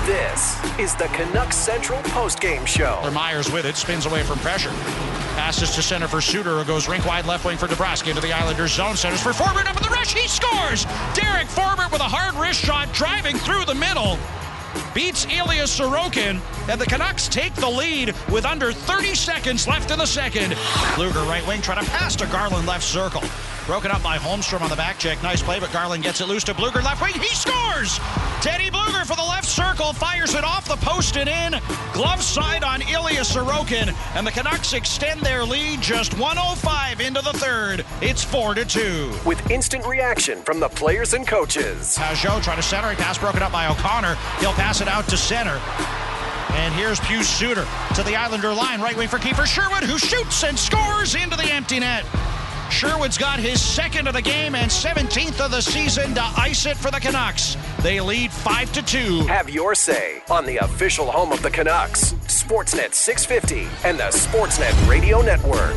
This is the Canucks Central postgame show. Myers with it, spins away from pressure. Passes to center for Suter, who goes rink wide left wing for DeBrusk into the Islanders zone. Centers for Forbort up at the rush. He scores! Derek Forbort with a hard wrist shot driving through the middle. Beats Ilya Sorokin, and the Canucks take the lead with under 30 seconds left in the second. Blueger right wing trying to pass to Garland left circle. Broken up by Holmstrom on the back check. Nice play, but Garland gets it loose to Blueger left wing. He scores! Teddy Blueger for the left circle, fires it off the post and in. Glove side on Ilya Sorokin, and the Canucks extend their lead just 1:05 into the third. It's 4-2. With instant reaction from the players and coaches. Pajot trying to center, a pass broken up by O'Connor. He'll pass it out to center. And here's Pius Suter to the Islander line, right wing for Kiefer Sherwood, who shoots and scores into the empty net. Sherwood's got his second of the game and 17th of the season to ice it for the Canucks. They lead 5-2. Have your say on the official home of the Canucks, Sportsnet 650 and the Sportsnet Radio Network.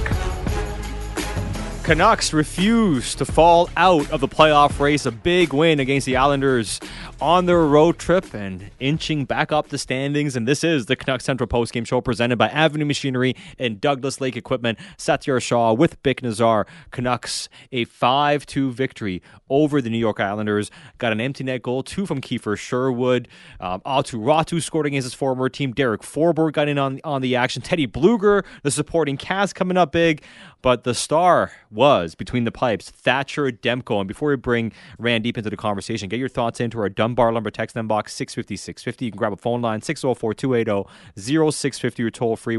Canucks refuse to fall out of the playoff race. A big win against the Islanders on their road trip and inching back up the standings. And this is the Canucks Central postgame show presented by Avenue Machinery and Douglas Lake Equipment. Satyar Shah with Bick Nazar. Canucks a 5-2 victory over the New York Islanders. Got an empty net goal, 2 from Kiefer Sherwood. Aatu Ratu scored against his former team. Derek Forbort got in on the action. Teddy Blueger, the supporting cast, coming up big. But the star was, between the pipes, Thatcher Demko. And before we bring Randeep into the conversation, get your thoughts into our Dunbar Lumber text inbox, 650-650. You can grab a phone line, 604-280-0650. You're toll-free,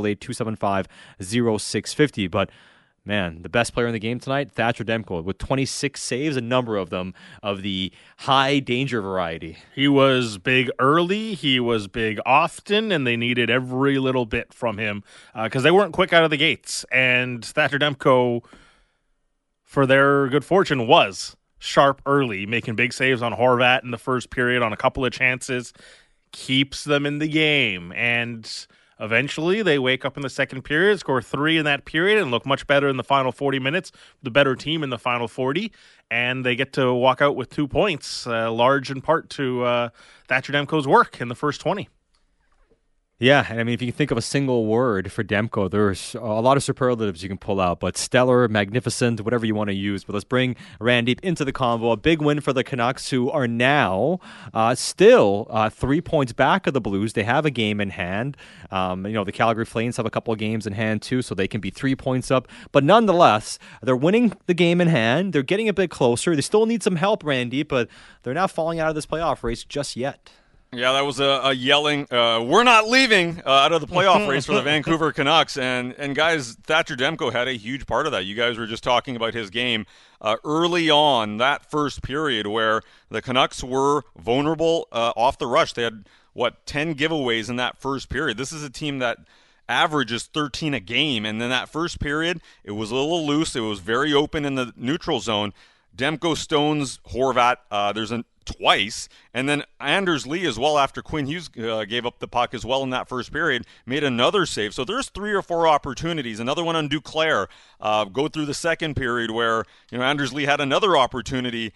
1-888-275-0650. But, man, the best player in the game tonight, Thatcher Demko, with 26 saves, a number of them of the high-danger variety. He was big early, he was big often, and they needed every little bit from him because they weren't quick out of the gates. And Thatcher Demko, for their good fortune, was sharp early, making big saves on Horvat in the first period on a couple of chances, keeps them in the game. And eventually, they wake up in the second period, score 3 in that period, and look much better in the final 40 minutes, the better team in the final 40, and they get to walk out with 2 points, large in part to Thatcher Demko's work in the first 20. Yeah, and I mean, if you can think of a single word for Demko, there's a lot of superlatives you can pull out, but stellar, magnificent, whatever you want to use. But let's bring Randeep into the convo. A big win for the Canucks, who are now still 3 points back of the Blues. They have a game in hand. The Calgary Flames have a couple of games in hand too, so they can be 3 points up. But nonetheless, they're winning the game in hand. They're getting a bit closer. They still need some help, Randeep, but they're not falling out of this playoff race just yet. Yeah, that was a yelling, we're not leaving out of the playoff race for the Vancouver Canucks. And guys, Thatcher Demko had a huge part of that. You guys were just talking about his game early on, that first period where the Canucks were vulnerable off the rush. They had, 10 giveaways in that first period. This is a team that averages 13 a game. And then that first period, it was a little loose. It was very open in the neutral zone. Demko stones Horvat. There's twice, and then Anders Lee as well after Quinn Hughes gave up the puck as well in that first period, made another save. So there's 3 or 4 opportunities. Another one on Duclair. Go through the second period where Anders Lee had another opportunity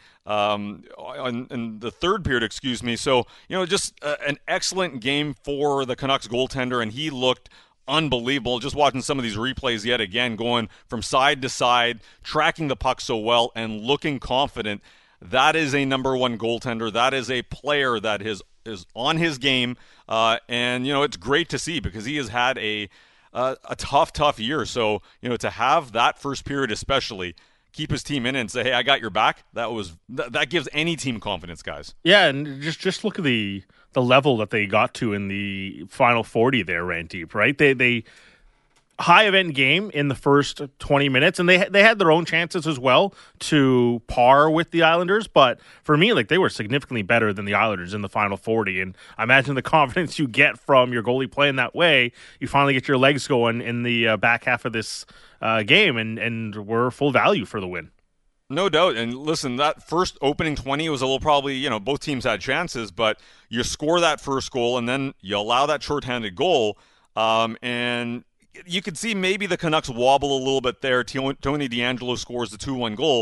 in the third period, So just an excellent game for the Canucks goaltender, and he looked unbelievable. Just watching some of these replays yet again, going from side to side, tracking the puck so well, and looking confident. That is a number one goaltender. That is a player that is on his game, and it's great to see because he has had a tough year. So to have that first period especially keep his team in and say, "Hey, I got your back." That gives any team confidence, guys. Yeah, and just look at the level that they got to in the final 40 there, Randeep. Right? They high event game in the first 20 minutes, and they had their own chances as well to par with the Islanders, but for me, they were significantly better than the Islanders in the final 40, and I imagine the confidence you get from your goalie playing that way, you finally get your legs going in the back half of this game, and we're full value for the win. No doubt. And listen, that first opening 20 was a little probably, both teams had chances, but you score that first goal, and then you allow that shorthanded goal, and you could see maybe the Canucks wobble a little bit there. Tony DeAngelo scores the 2-1 goal,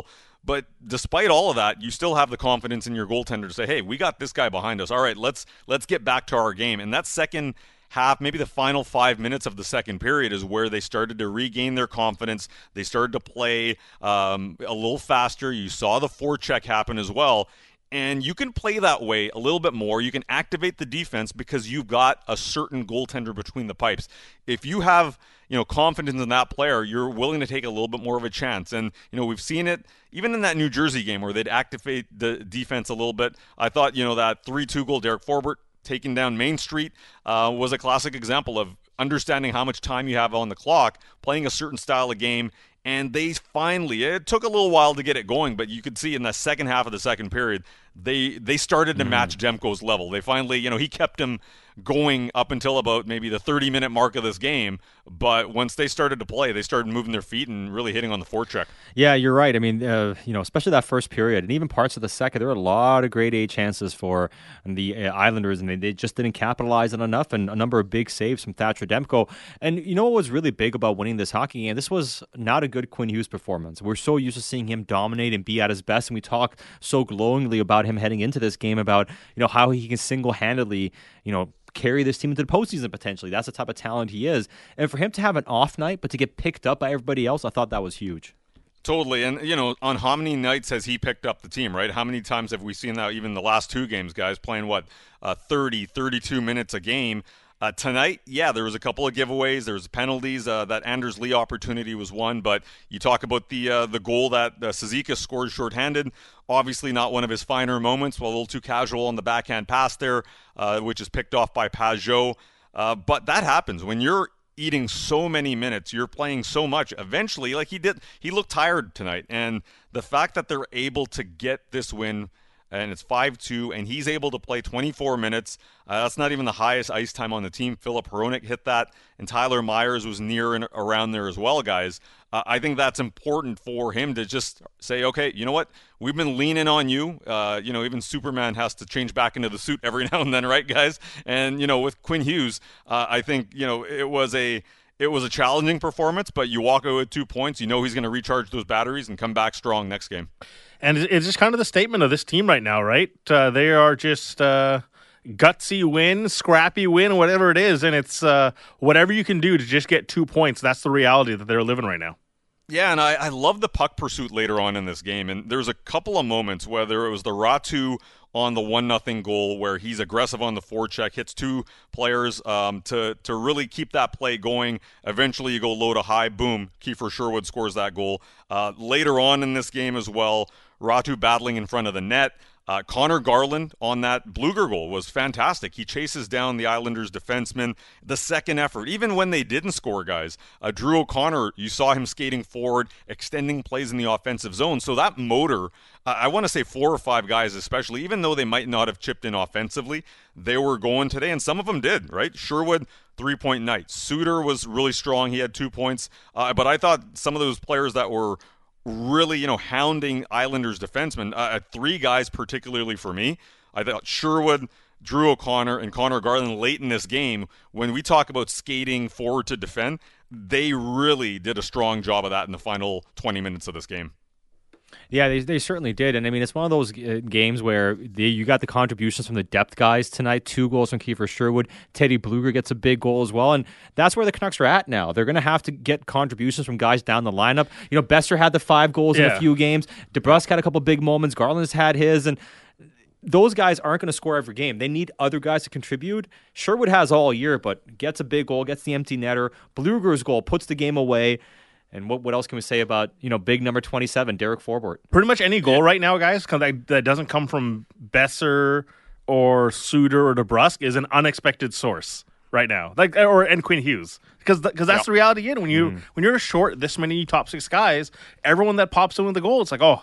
But despite all of that, you still have the confidence in your goaltender to say, hey, we got this guy behind us. All right, let's get back to our game. And that second half, maybe the final 5 minutes of the second period, is where they started to regain their confidence. They started to play a little faster. You saw the forecheck happen as well. And you can play that way a little bit more. You can activate the defense because you've got a certain goaltender between the pipes. If you have, confidence in that player, you're willing to take a little bit more of a chance. And, we've seen it even in that New Jersey game where they'd activate the defense a little bit. I thought, that 3-2 goal, Derek Forbort taking down Main Street, was a classic example of understanding how much time you have on the clock, playing a certain style of game. And they finally, it took a little while to get it going, but you could see in the second half of the second period, they started to match Demko's level. They finally, he kept him going up until about maybe the 30-minute mark of this game. But once they started to play, they started moving their feet and really hitting on the forecheck. Yeah, you're right. I mean, especially that first period and even parts of the second, there were a lot of grade A chances for the Islanders, and they just didn't capitalize on enough, and a number of big saves from Thatcher Demko. And you know what was really big about winning this hockey game? This was not a good Quinn Hughes performance. We're so used to seeing him dominate and be at his best, and we talk so glowingly about him heading into this game about, how he can single-handedly, carry this team into the postseason potentially. That's the type of talent he is. And for him to have an off night, but to get picked up by everybody else, I thought that was huge. Totally. And, on how many nights has he picked up the team, right? How many times have we seen that even the last two games, guys playing, 30, 32 minutes a game? Tonight, there was a couple of giveaways. There was penalties. That Anders Lee opportunity was one. But you talk about the goal that Cizikas scored shorthanded. Obviously not one of his finer moments. A little too casual on the backhand pass there, which is picked off by Pajot. But that happens when you're eating so many minutes. You're playing so much. Eventually, like he looked tired tonight. And the fact that they're able to get this win, and it's 5-2, and he's able to play 24 minutes. That's not even the highest ice time on the team. Philip Hronik hit that, and Tyler Myers was near and around there as well, guys. I think that's important for him to just say, okay, you know what? We've been leaning on you. Even Superman has to change back into the suit every now and then, right, guys? And, with Quinn Hughes, I think, it was a challenging performance, but you walk away with 2 points. He's going to recharge those batteries and come back strong next game. And it's just kind of the statement of this team right now, right? They are just gutsy win, scrappy win, whatever it is. And it's whatever you can do to just get 2 points. That's the reality that they're living right now. Yeah, and I love the puck pursuit later on in this game. And there's a couple of moments, whether it was the Ratu on the 1-0 goal where he's aggressive on the forecheck, hits two players to really keep that play going. Eventually you go low to high, boom, Kiefer Sherwood scores that goal. Later on in this game as well, Ratu battling in front of the net. Connor Garland on that Bluger goal was fantastic. He chases down the Islanders defenseman. The second effort, even when they didn't score, guys, Drew O'Connor, you saw him skating forward, extending plays in the offensive zone. So that motor, I want to say 4 or 5 guys especially, even though they might not have chipped in offensively, they were going today, and some of them did, right? Sherwood, 3-point night. Suter was really strong. He had 2 points. But I thought some of those players that were really, hounding Islanders defensemen, 3 guys particularly for me. I thought Sherwood, Drew O'Connor, and Connor Garland late in this game, when we talk about skating forward to defend, they really did a strong job of that in the final 20 minutes of this game. Yeah, they certainly did. And I mean, it's one of those games where you got the contributions from the depth guys tonight. 2 goals from Kiefer Sherwood. Teddy Bluger gets a big goal as well. And that's where the Canucks are at now. They're going to have to get contributions from guys down the lineup. Besser had the 5 goals in a few games. DeBrusk had a couple big moments. Garland's had his. And those guys aren't going to score every game. They need other guys to contribute. Sherwood has all year, but gets a big goal, gets the empty netter. Bluger's goal puts the game away. And what else can we say about, big number 27, Derek Forbort? Pretty much any goal right now, guys, that doesn't come from Besser or Suter or DeBrusk is an unexpected source right now. And Quinn Hughes. Because that's the reality when you're short this many top 6 guys, everyone that pops in with the goal, it's like, oh,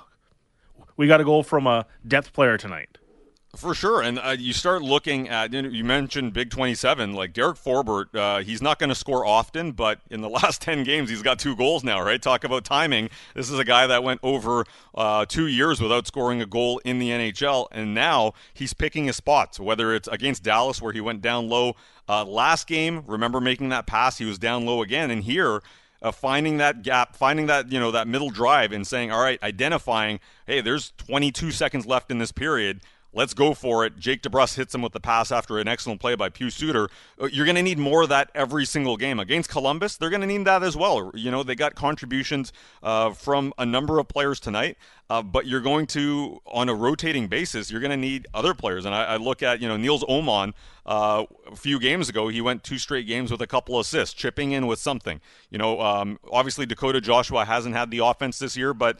we got a goal from a depth player tonight. For sure, and you start looking at, you mentioned Big 27, like Derek Forbort, he's not going to score often, but in the last 10 games, he's got 2 goals now, right? Talk about timing. This is a guy that went over 2 years without scoring a goal in the NHL, and now he's picking his spots, whether it's against Dallas where he went down low last game, remember making that pass, he was down low again, and here, finding that gap, finding that, that middle drive and saying, all right, identifying, hey, there's 22 seconds left in this period. Let's go for it. Jake DeBrusk hits him with the pass after an excellent play by Pius Suter. You're going to need more of that every single game. Against Columbus, they're going to need that as well. They got contributions from a number of players tonight, but you're going to, on a rotating basis, you're going to need other players. And I look at, Niels Oman a few games ago, he went 2 straight games with a couple assists, chipping in with something. Obviously Dakota Joshua hasn't had the offense this year, but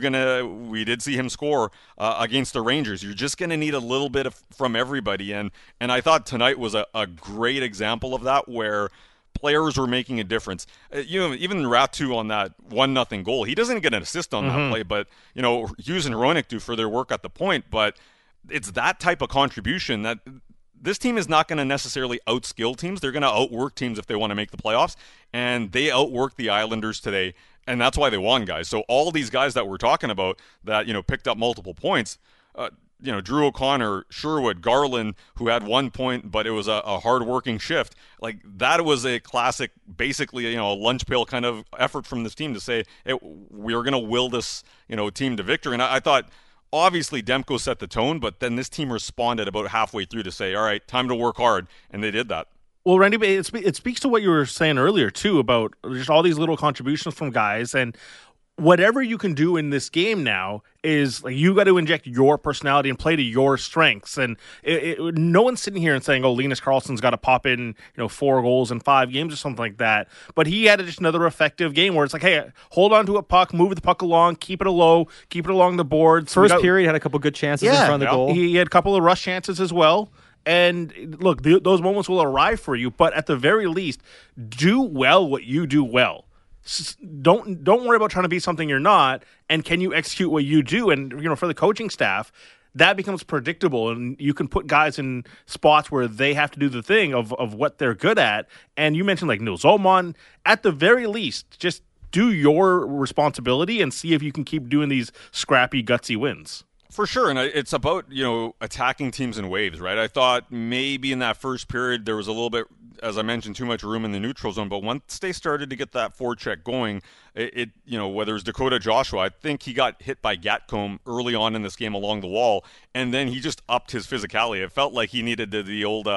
we did see him score against the Rangers. You're just going to need a little bit from everybody. And I thought tonight was a great example of that, where players were making a difference. Even Ratu on that 1-0 goal, he doesn't get an assist on that play, but Hughes and Hronek do for their work at the point. But it's that type of contribution that this team is not going to necessarily outskill teams. They're going to outwork teams if they want to make the playoffs, and they outworked the Islanders today, and that's why they won, guys. So all these guys that we're talking about that picked up multiple points, Drew O'Connor, Sherwood, Garland, who had 1 point, but it was a hard-working shift. Like, that was a classic, basically, a lunch pail kind of effort from this team to say, hey, we're going to will this, team to victory. And I thought, obviously, Demko set the tone, but then this team responded about halfway through to say, all right, time to work hard, and they did that. Well, Randy, it speaks to what you were saying earlier, too, about just all these little contributions from guys, and whatever you can do in this game now is like you got to inject your personality and play to your strengths. And no one's sitting here and saying, "Oh, Linus Karlsson's got to pop in, 4 goals in 5 games or something like that." But he had just another effective game where it's like, "Hey, hold on to a puck, move the puck along, keep it low, keep it along the boards." First period had a couple good chances in front of the goal. He had a couple of rush chances as well. And look, those moments will arrive for you. But at the very least, do well what you do well. Don't worry about trying to be something you're not, and can you execute what you do? And for the coaching staff, that becomes predictable, and you can put guys in spots where they have to do the thing of what they're good at. And you mentioned like Niels Oman. At the very least, just do your responsibility and see if you can keep doing these scrappy, gutsy wins. For sure, and it's about, attacking teams in waves, right? I thought maybe in that first period there was a little bit, as I mentioned, too much room in the neutral zone, but once they started to get that forecheck going, whether it's Dakota Joshua, I think he got hit by Gatcomb early on in this game along the wall, and then he just upped his physicality. It felt like he needed the old,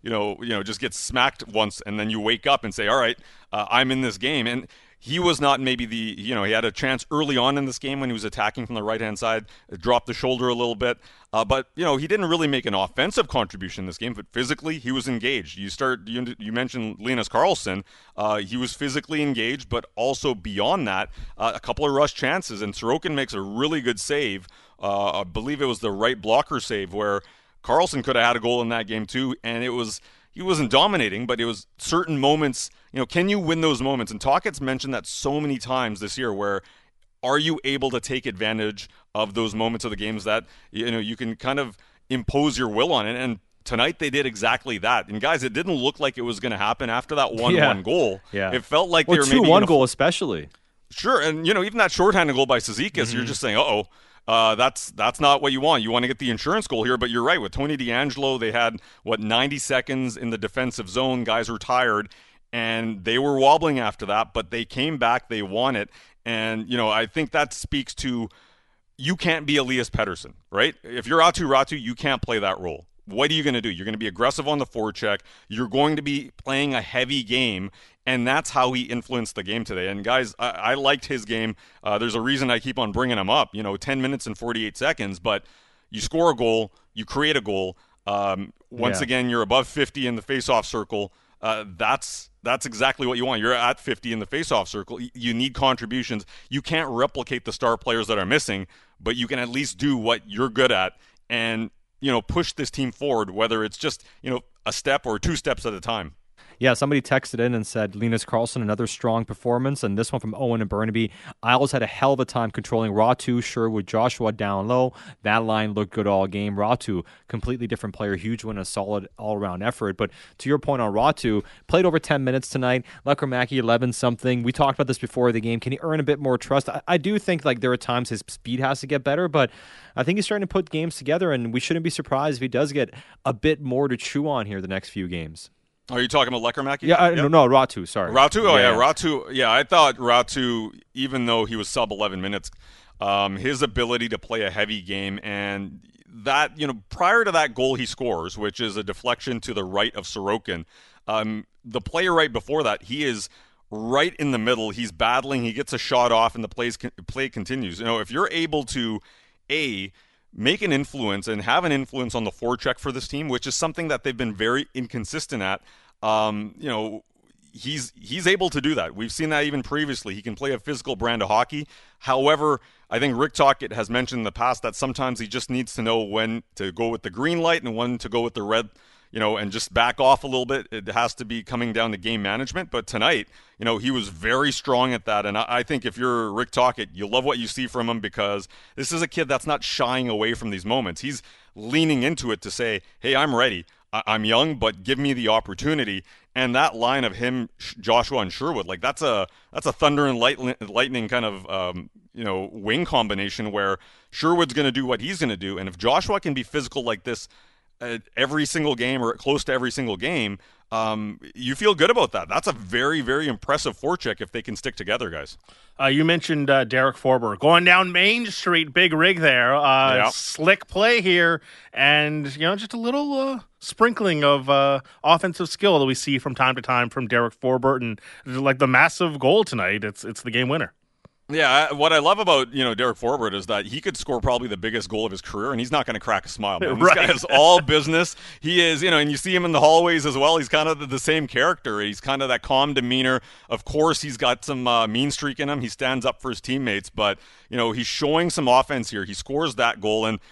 just get smacked once, and then you wake up and say, all right, I'm in this game. And he was not maybe he had a chance early on in this game when he was attacking from the right-hand side, dropped the shoulder a little bit. But, he didn't really make an offensive contribution in this game, but physically he was engaged. You mentioned Linus Karlsson. He was physically engaged, but also beyond that, a couple of rush chances. And Sorokin makes a really good save. I believe it was the right blocker save where Karlsson could have had a goal in that game too, and he wasn't dominating, but it was certain moments. Can you win those moments? And Tockett's mentioned that so many times this year where are you able to take advantage of those moments of the games that, you can kind of impose your will on it. And tonight they did exactly that. And guys, it didn't look like it was going to happen after that 1-1 goal. Yeah. It felt like they were maybe 2-1 goal especially. Sure. And, even that shorthanded goal by Cizikas, you're just saying, that's not what you want. You want to get the insurance goal here, but you're right. With Tony DeAngelo, they had, 90 seconds in the defensive zone. Guys were tired, and they were wobbling after that, but they came back. They won it. And, I think that speaks to you can't be Elias Pettersson, right? If you're Ratu, you can't play that role. What are you going to do? You're going to be aggressive on the forecheck. You're going to be playing a heavy game, and that's how he influenced the game today. And, guys, I liked his game. There's a reason I keep on bringing him up. 10 minutes and 48 seconds, but you score a goal, you create a goal. Once again, you're above 50 in the face-off circle. That's exactly what you want. You're at 50 in the face-off circle. You need contributions. You can't replicate the star players that are missing, but you can at least do what you're good at and push this team forward, whether it's just, a step or 2 steps at a time. Yeah, somebody texted in and said, Linus Karlsson, another strong performance. And this one from Owen and Burnaby. Isles had a hell of a time controlling Ratu, Sherwood, Joshua down low. That line looked good all game. Ratu, completely different player, huge win, a solid all-around effort. But to your point on Ratu, played over 10 minutes tonight. Lekkerimäki, 11-something. We talked about this before the game. Can he earn a bit more trust? I do think there are times his speed has to get better, but I think he's starting to put games together, and we shouldn't be surprised if he does get a bit more to chew on here the next few games. Are you talking about Lekkerimäki? Yeah, no, Ratu, sorry. Ratu? Oh, yeah, Ratu. Yeah, I thought Ratu, even though he was sub 11 minutes, his ability to play a heavy game and that, prior to that goal he scores, which is a deflection to the right of Sorokin, the player right before that, he is right in the middle. He's battling. He gets a shot off, and the play continues. If you're able to, make an influence and have an influence on the forecheck for this team, which is something that they've been very inconsistent at, he's able to do that. We've seen that even previously. He can play a physical brand of hockey. However, I think Rick Tocchet has mentioned in the past that sometimes he just needs to know when to go with the green light and when to go with the red, and just back off a little bit. It has to be coming down to game management. But tonight, he was very strong at that. And I think if you're Rick Tocchet, you love what you see from him because this is a kid that's not shying away from these moments. He's leaning into it to say, hey, I'm ready. I'm young, but give me the opportunity. And that line of him, Joshua, and Sherwood, that's a thunder and lightning kind of wing combination where Sherwood's going to do what he's going to do. And if Joshua can be physical like this every single game or close to every single game, you feel good about that. That's a very, very impressive forecheck if they can stick together, guys. You mentioned Derek Forbort going down Main Street, big rig there. Slick play here, and just a little sprinkling of offensive skill that we see from time to time from Derek Forbort, and like the massive goal tonight, it's the game winner. Yeah, what I love about Derek Forbort is that he could score probably the biggest goal of his career, and he's not going to crack a smile. Man. This guy is all business. He is, and you see him in the hallways as well. He's kind of the same character. He's kind of that calm demeanor. Of course, he's got some mean streak in him. He stands up for his teammates, but he's showing some offense here. He scores that goal, and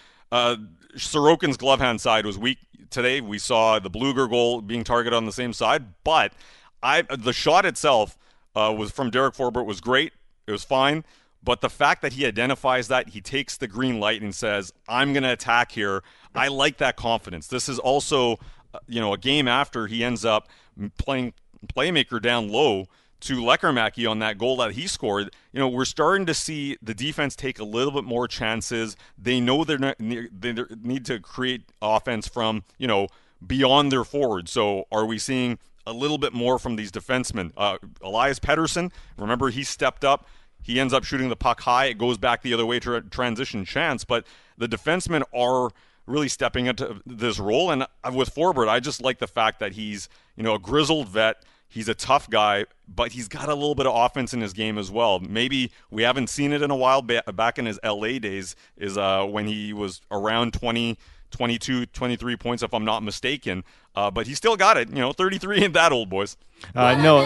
Sorokin's glove hand side was weak today. We saw the Bluger goal being targeted on the same side, but the shot itself was from Derek Forbort was great. It was fine, but the fact that he identifies that, he takes the green light and says, I'm going to attack here, I like that confidence. This is also, a game after he ends up playing playmaker down low to Lekkerimäki on that goal that he scored. We're starting to see the defense take a little bit more chances. They know they need to create offense from, beyond their forwards. So are we seeing a little bit more from these defensemen? Elias Pettersson, remember, he stepped up. He ends up shooting the puck high. It goes back the other way to a transition chance. But the defensemen are really stepping into this role. And with Forbort, I just like the fact that he's, a grizzled vet. He's a tough guy, but he's got a little bit of offense in his game as well. Maybe we haven't seen it in a while. Back in his LA days is when he was around 22, 23 points, if I'm not mistaken. But he still got it. 33 ain't that old, boys. No.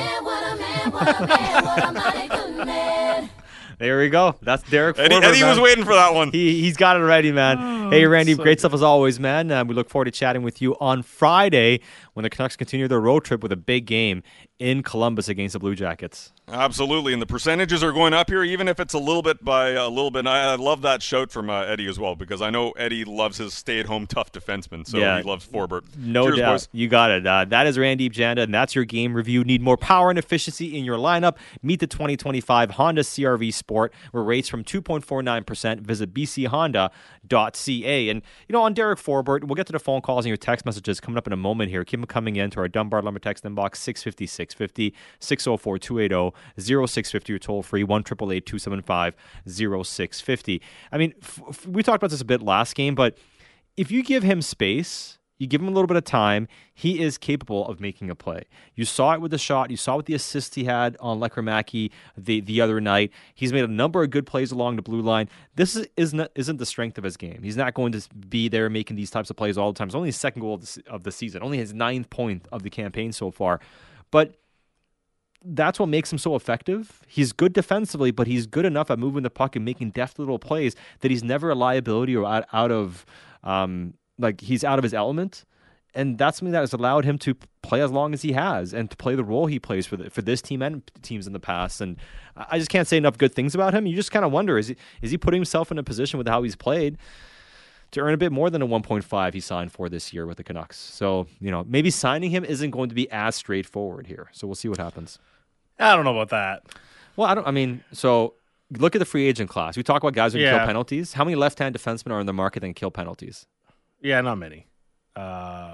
There we go. That's Derek Forbort. Eddie was waiting for that one. He's got it ready, man. Hey, Randy, great stuff as always, man. We look forward to chatting with you on Friday when the Canucks continue their road trip with a big game in Columbus against the Blue Jackets. Absolutely, and the percentages are going up here, even if it's a little bit by a little bit. I love that shout from Eddie as well, because I know Eddie loves his stay-at-home tough defenseman, so he loves Forbort. No doubt. Boys. You got it. That is Randy Janda, and that's your game review. Need more power and efficiency in your lineup? Meet the 2025 Honda CR-V Sport, where rates from 2.49%. Visit bchondo.ca. And, on Derek Forbort, we'll get to the phone calls and your text messages coming up in a moment here. Keep them coming in to our Dunbar Lumber text inbox, 650-650, 604-280-0650, or toll free, 1-888-275-0650. I mean, we talked about this a bit last game, but if you give him space, you give him a little bit of time, he is capable of making a play. You saw it with the shot. You saw it with the assist he had on Lekkerimäki the other night. He's made a number of good plays along the blue line. This isn't the strength of his game. He's not going to be there making these types of plays all the time. It's only his second goal of the season, only his 9th point of the campaign so far. But that's what makes him so effective. He's good defensively, but he's good enough at moving the puck and making deft little plays that he's never a liability or out of he's out of his element. And that's something that has allowed him to play as long as he has and to play the role he plays for this team and teams in the past. And I just can't say enough good things about him. You just kind of wonder, is he putting himself in a position with how he's played to earn a bit more than a 1.5 he signed for this year with the Canucks? So, maybe signing him isn't going to be as straightforward here. So we'll see what happens. I don't know about that. Well, so look at the free agent class. We talk about guys who can kill penalties. How many left-hand defensemen are in the market that can kill penalties? Yeah, not many.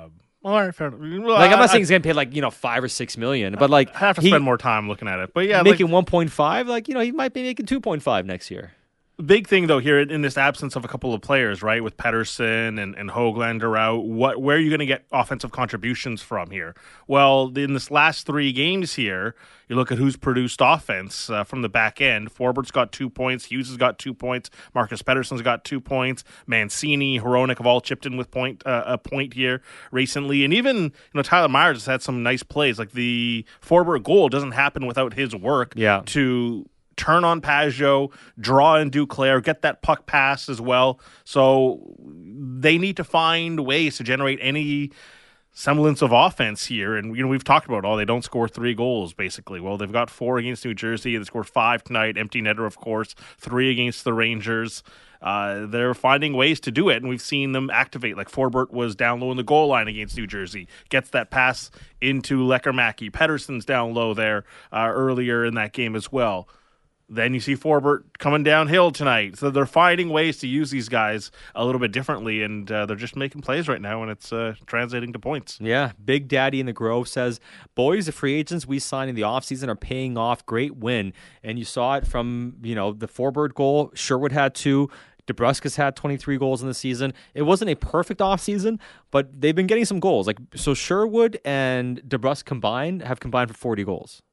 All right, fair enough. Well, Like, I'm not saying he's going to pay like, $5 or $6 million, but like I have to spend more time looking at it. But yeah, making 1.5, like, he might be making 2.5 next year. big thing though here in this absence of a couple of players, right, with Pettersson and Höglander out, where are you going to get offensive contributions from here? Well, in this last 3 games here, you look at who's produced offense from the back end. Forbort's got 2 points. Hughes has got 2 points. Marcus Pettersson's got 2 points. Mancini, Hronek have all chipped in with a point here recently. And even Tyler Myers has had some nice plays. Like the Forbort goal doesn't happen without his work to turn on Pajot, draw in Duclair, get that puck pass as well. So they need to find ways to generate any semblance of offense here. And we've talked about, they don't score 3 goals, basically. Well, they've got 4 against New Jersey. They scored 5 tonight. Empty netter, of course. 3 against the Rangers. They're finding ways to do it, and we've seen them activate. Like Forbort was down low in the goal line against New Jersey, gets that pass into Lekkerimäki. Pettersson's down low there earlier in that game as well. Then you see Forbort coming downhill tonight. So they're finding ways to use these guys a little bit differently, and they're just making plays right now, and it's translating to points. Yeah, Big Daddy in the Grove says, boys, the free agents we signed in the offseason are paying off. Great win. And you saw it from, the Forbort goal. Sherwood had 2. DeBrusk's had 23 goals in the season. It wasn't a perfect offseason, but they've been getting some goals. So Sherwood and DeBrusk have combined for 40 goals.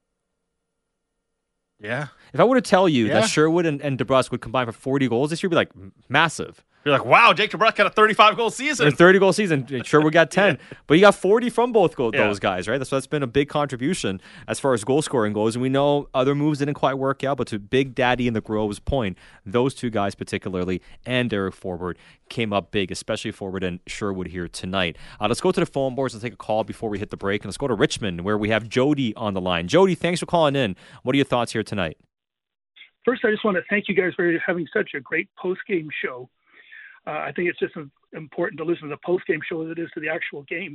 Yeah. If I were to tell you that Sherwood and DeBrusk would combine for 40 goals this year, you'd be like, massive. You're like, wow, Jake DeBrusk had a 35-goal season. A 30-goal season. Sherwood got 10. But you got 40 from both those guys, right? So that's been a big contribution as far as goal scoring goes. And we know other moves didn't quite work out, but to Big Daddy in the Grove's point, those 2 guys particularly and Derek Forbort came up big, especially Forbort and Sherwood here tonight. Let's go to the phone boards and take a call before we hit the break. And let's go to Richmond, where we have Jody on the line. Jody, thanks for calling in. What are your thoughts here tonight? First, I just want to thank you guys for having such a great post-game show. I think it's just as important to listen to the post-game show as it is to the actual game.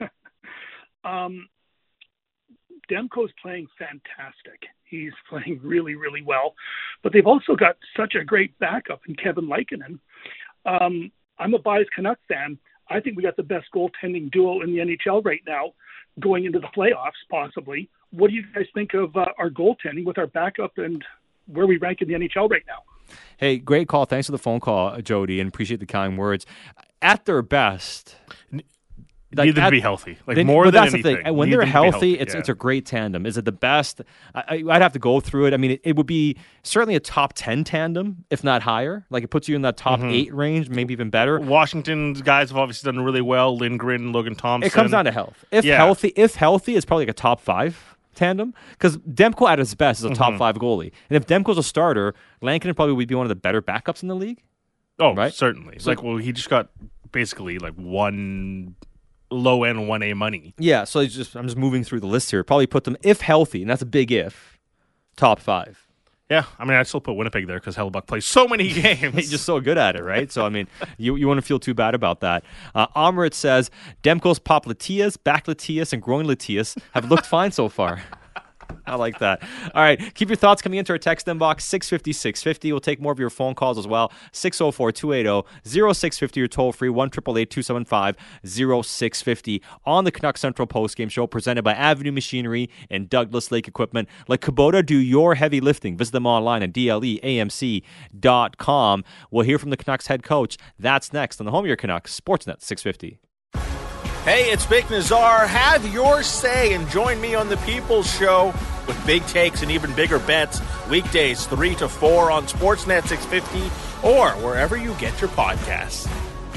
Demko's playing fantastic. He's playing really, really well. But they've also got such a great backup in Kevin Lankinen. I'm a biased Canuck fan. I think we got the best goaltending duo in the NHL right now, going into the playoffs, possibly. What do you guys think of our goaltending with our backup and where we rank in the NHL right now? Hey, great call. Thanks for the phone call, Jody, and appreciate the kind words. At their best, need them to be healthy. But more than that's anything. the thing. When they're healthy, it's a great tandem. Is it the best? I'd have to go through it. I mean, it would be certainly a top 10 tandem, if not higher. Like, it puts you in that top 8 range, maybe even better. Washington's guys have obviously done really well. Lindgren, Logan Thompson. It comes down to health. If healthy, it's probably like a top 5 tandem, because Demko at his best is a top 5 goalie, and if Demko's a starter, Lankinen probably would be one of the better backups in the league. Oh, right? Certainly. So, he just got basically like 1 low end 1A money. Yeah, so I'm just moving through the list here. Probably put them, if healthy, and that's a big if, top 5. Yeah, I mean, I'd still put Winnipeg there because Hellebuyck plays so many games. He's just so good at it, right? So, I mean, you wouldn't feel too bad about that. Amrit says, Demko's popliteus, backliteus, and groin liteus have looked fine so far. I like that. All right. Keep your thoughts coming into our text inbox, 650-650. We'll take more of your phone calls as well. 604-280-0650 or toll free, 1-888-275-0650 on the Canuck Central Postgame Show, presented by Avenue Machinery and Douglas Lake Equipment. Let Kubota do your heavy lifting. Visit them online at dleamc.com. We'll hear from the Canucks head coach. That's next on the home of your Canucks, Sportsnet 650. Hey, it's Vic Nazar. Have your say and join me on The People's Show with big takes and even bigger bets. Weekdays 3 to 4 on Sportsnet 650 or wherever you get your podcasts.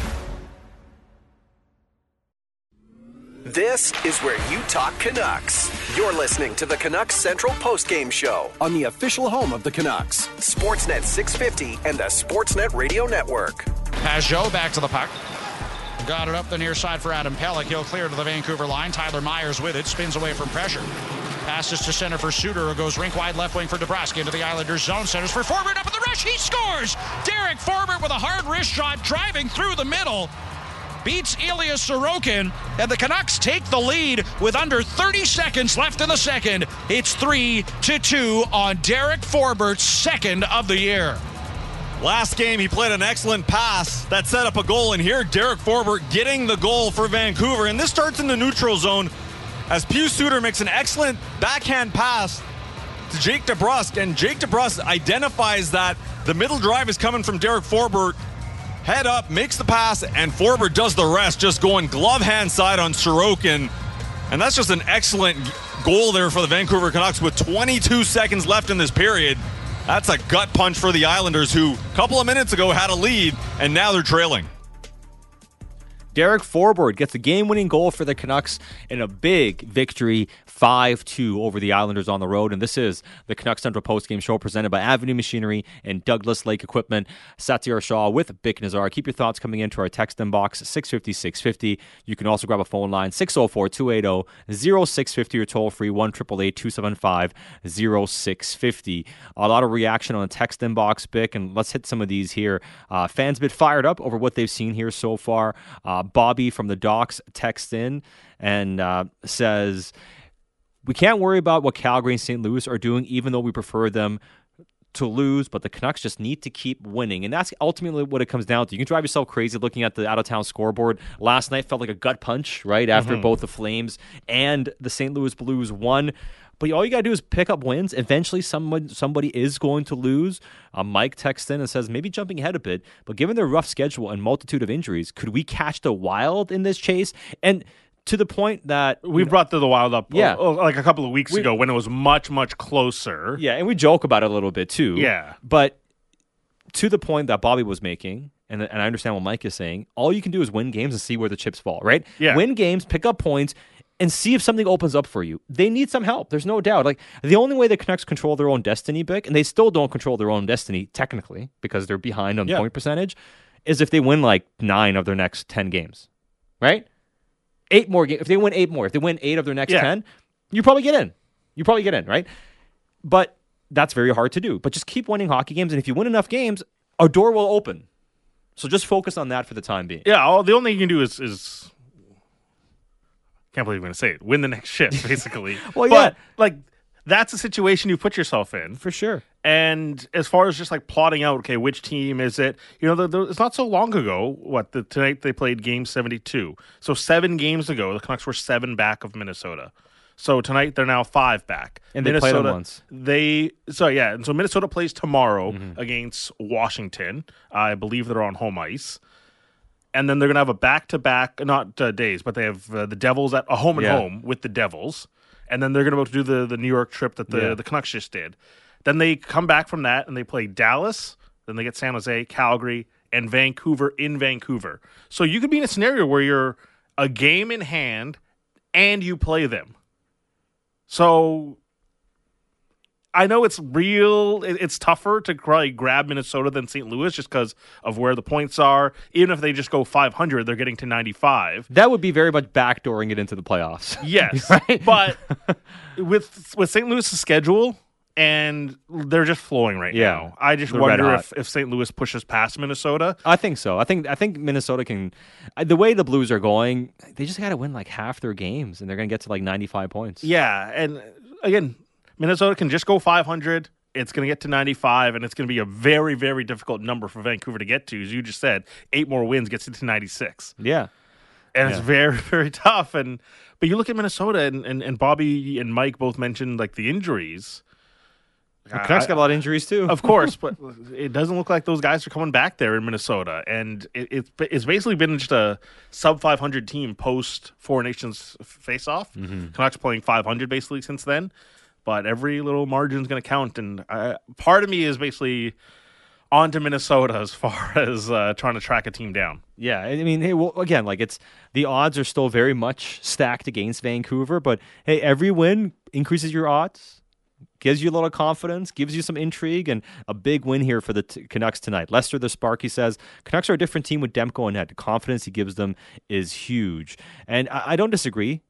This is where you talk Canucks. You're listening to the Canucks Central Postgame Show on the official home of the Canucks, Sportsnet 650 and the Sportsnet Radio Network. Pajot back to the puck. Got it up the near side for Adam Pelech. He'll clear to the Vancouver line. Tyler Myers with it. Spins away from pressure. Passes to center for Suter, who goes rink wide left wing for DeBrusk into the Islanders zone. Centers for Forbort up at the rush. He scores! Derek Forbort with a hard wrist shot driving through the middle. Beats Ilya Sorokin, and the Canucks take the lead with under 30 seconds left in the second. It's 3-2 on Derek Forbort's second of the year. Last game, he played an excellent pass that set up a goal, and here Derek Forbort getting the goal for Vancouver. And this starts in the neutral zone as Pius Suter makes an excellent backhand pass to Jake DeBrusk, and Jake DeBrusk identifies that the middle drive is coming from Derek Forbort. Head up, makes the pass, and Forbort does the rest, just going glove hand side on Sorokin. And that's just an excellent goal there for the Vancouver Canucks with 22 seconds left in this period. That's a gut punch for the Islanders, who a couple of minutes ago had a lead, and now they're trailing. Derek Forbort gets the game-winning goal for the Canucks in a big victory, 5-2 over the Islanders on the road. And this is the Canucks Central Postgame Show presented by Avenue Machinery and Douglas Lake Equipment. Satyar Shah with Bik Nazar. Keep your thoughts coming into our text inbox, 650-650. You can also grab a phone line, 604-280-0650, or toll-free, 1-888-275-0650. A lot of reaction on the text inbox, Bik, and let's hit some of these here. Fans a bit fired up over what they've seen here so far. Bobby from the Docks texts in and says, we can't worry about what Calgary and St. Louis are doing, even though we prefer them to lose, but the Canucks just need to keep winning. And that's ultimately what it comes down to. You can drive yourself crazy looking at the out-of-town scoreboard. Last night felt like a gut punch, right, after both the Flames and the St. Louis Blues won. But all you got to do is pick up wins. Eventually, somebody is going to lose. Mike texts in and says, maybe jumping ahead a bit, but given their rough schedule and multitude of injuries, could we catch the Wild in this chase? And to the point that we brought the Wild up like a couple of weeks ago when it was much, much closer. Yeah, and we joke about it a little bit too. Yeah. But to the point that Bobby was making, and I understand what Mike is saying, all you can do is win games and see where the chips fall, right? Yeah. Win games, pick up points, and see if something opens up for you. They need some help. There's no doubt. Like, the only way the Canucks control their own destiny, Bick, and they still don't control their own destiny technically because they're behind on point percentage, is if they win like 9 of their next 10 games, right? 8 more games. If they win 8 more, if they win 8 of their next 10, you probably get in. Right? But that's very hard to do. But just keep winning hockey games, and if you win enough games, a door will open. So just focus on that for the time being. Yeah, the only thing you can do is can't believe I'm going to say it, win the next shift, basically. But, that's a situation you put yourself in. For sure. And as far as just, plotting out, okay, which team is it? It's not so long ago, tonight they played game 72. So 7 games ago, the Canucks were 7 back of Minnesota. So tonight they're now 5 back. And they played them once. And so Minnesota plays tomorrow against Washington. I believe they're on home ice. And then they're going to have a back-to-back, not days, but they have the Devils at a home and home with the Devils. And then they're going to do the New York trip that the Canucks just did. Then they come back from that and they play Dallas. Then they get San Jose, Calgary, and Vancouver in Vancouver. So you could be in a scenario where you're a game in hand and you play them. So I know it's tougher to probably grab Minnesota than St. Louis just because of where the points are. Even if they just go 500, they're getting to 95. That would be very much backdooring it into the playoffs. Yes, right? But with St. Louis' schedule, and they're just flowing right now. I just wonder if St. Louis pushes past Minnesota. I think so. I think Minnesota can. The way the Blues are going, they just got to win half their games, and they're going to get to 95 points. Yeah, and again, Minnesota can just go 500. It's going to get to 95, and it's going to be a very, very difficult number for Vancouver to get to. As you just said, 8 more wins gets it to 96. Yeah. And it's very, very tough. But you look at Minnesota, and Bobby and Mike both mentioned the injuries. The Canucks got a lot of injuries too. Of course, but it doesn't look like those guys are coming back there in Minnesota. And it's basically been just a sub-500 team post Four Nations face-off. Canucks playing 500 basically since then. But every little margin is going to count. And part of me is basically on to Minnesota as far as trying to track a team down. Yeah, I mean, hey, well, again, it's the odds are still very much stacked against Vancouver. But, hey, every win increases your odds, gives you a little confidence, gives you some intrigue, and a big win here for the Canucks tonight. Lester the Sparky says, Canucks are a different team with Demko in net. The confidence he gives them is huge. And I don't disagree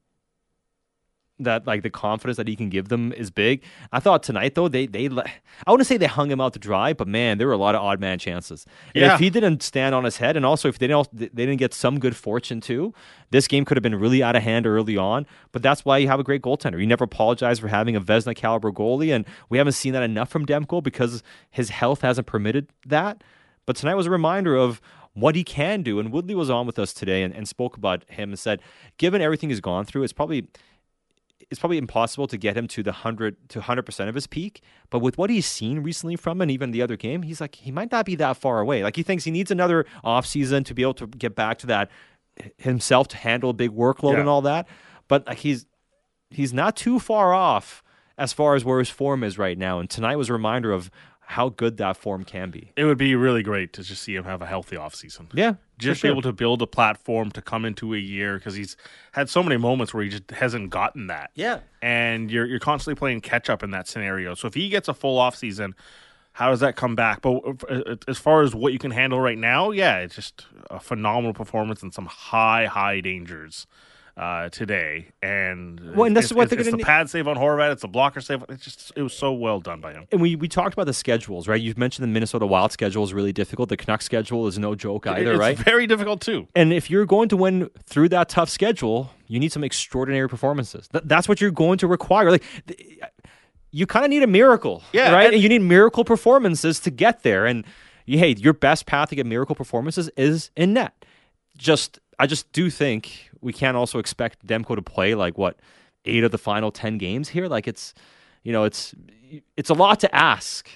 that the confidence that he can give them is big. I thought tonight though I wouldn't say they hung him out to dry, but man, there were a lot of odd man chances. And if he didn't stand on his head, and also if they didn't get some good fortune too, this game could have been really out of hand early on. But that's why you have a great goaltender. You never apologize for having a Vezina caliber goalie, and we haven't seen that enough from Demko because his health hasn't permitted that. But tonight was a reminder of what he can do. And Woodley was on with us today and spoke about him and said, given everything he's gone through, it's probably impossible to get him to the 100% of his peak. But with what he's seen recently from him and even the other game, he's like, he might not be that far away. Like, he thinks he needs another offseason to be able to get back to that himself, to handle a big workload and all that. But like, he's not too far off as far as where his form is right now. And tonight was a reminder of how good that form can be. It would be really great to just see him have a healthy offseason. Yeah. Just be able to build a platform to come into a year, because he's had so many moments where he just hasn't gotten that. Yeah. And you're constantly playing catch up in that scenario. So if he gets a full offseason, how does that come back? But as far as what you can handle right now, yeah, it's just a phenomenal performance and some high dangers today. And that's what they're it's going to the pad save on Horvat, it's the blocker save. It was so well done by him. And we talked about the schedules, right? You've mentioned the Minnesota Wild schedule is really difficult. The Canucks schedule is no joke either, right? It's very difficult too. And if you're going to win through that tough schedule, you need some extraordinary performances. That's what you're going to require. Like, you kind of need a miracle, right? And you need miracle performances to get there. And hey, your best path to get miracle performances is in net. I just do think we can't also expect Demko to play 8 of the final 10 games here. Like, it's a lot to ask.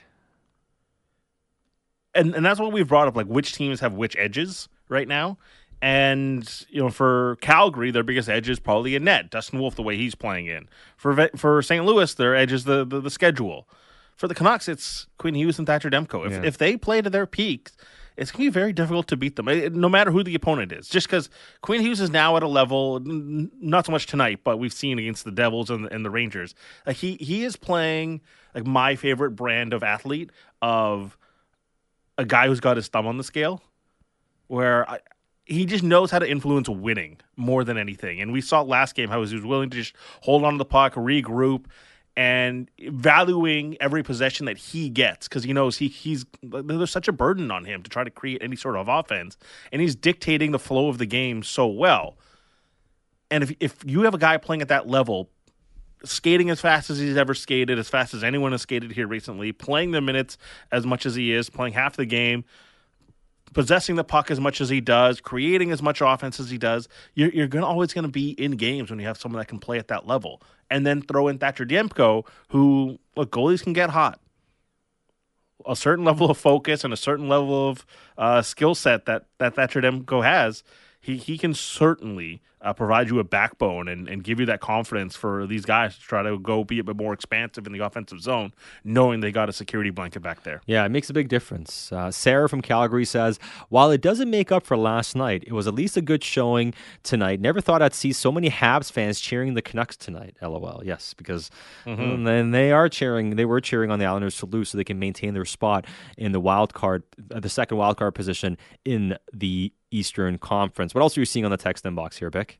And that's what we've brought up, like which teams have which edges right now. And, for Calgary, their biggest edge is probably in net. Dustin Wolf, the way he's playing in. For St. Louis, their edge is the schedule. For the Canucks, it's Quinn Hughes and Thatcher Demko. If they play to their peaks, it's going to be very difficult to beat them, no matter who the opponent is. Just because Quinn Hughes is now at a level, not so much tonight, but we've seen against the Devils and the Rangers. He is playing like my favorite brand of athlete, of a guy who's got his thumb on the scale, where he just knows how to influence winning more than anything. And we saw last game how he was willing to just hold on to the puck, regroup, and valuing every possession that he gets, because he knows there's such a burden on him to try to create any sort of offense, and he's dictating the flow of the game so well. And if you have a guy playing at that level, skating as fast as he's ever skated, as fast as anyone has skated here recently, playing the minutes as much as he is, playing half the game, possessing the puck as much as he does, creating as much offense as he does, you're always going to be in games when you have someone that can play at that level. And then throw in Thatcher Demko, who, look, goalies can get hot. A certain level of focus and a certain level of skill set that Thatcher Demko has, he can certainly provide you a backbone and give you that confidence for these guys to try to go be a bit more expansive in the offensive zone, knowing they got a security blanket back there. Yeah, it makes a big difference. Sarah from Calgary says, while it doesn't make up for last night, it was at least a good showing tonight. Never thought I'd see so many Habs fans cheering the Canucks tonight. LOL. Yes, because then they were cheering on the Islanders to lose so they can maintain their spot in the second wild card position in the Eastern Conference. What else are you seeing on the text inbox here, Bick?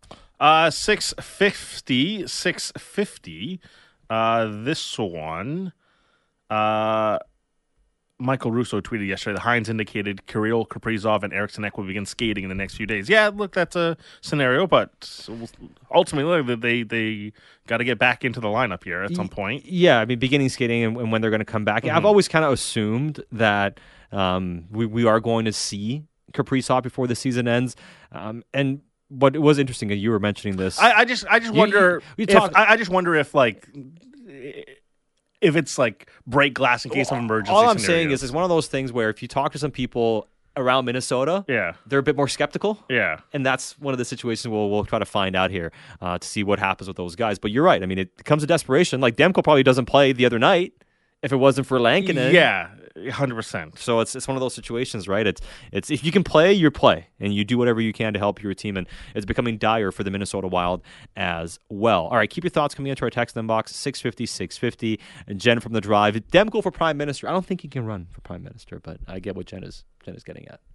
650. This one. Michael Russo tweeted yesterday that Hines indicated Kirill Kaprizov and Eriksson Ek will begin skating in the next few days. Yeah, look, that's a scenario, but ultimately they got to get back into the lineup here at some point. Yeah, I mean, beginning skating and when they're going to come back. I've always kind of assumed that we are going to see Kaprizov before the season ends. But it was interesting that you were mentioning this. I just wonder if it's like break glass in case of emergency. All I'm saying is it's one of those things where if you talk to some people around Minnesota, they're a bit more skeptical. Yeah. And that's one of the situations we'll try to find out here to see what happens with those guys. But you're right. I mean, it comes to desperation. Like, Demko probably doesn't play the other night if it wasn't for Lankinen. Yeah, 100%. So it's one of those situations, right? It's if you can play, you play, and you do whatever you can to help your team, and it's becoming dire for the Minnesota Wild as well. All right, keep your thoughts coming into our text inbox, 650. And Jen from the Drive, Demko for Prime Minister. I don't think he can run for Prime Minister, but I get what Jen is getting at.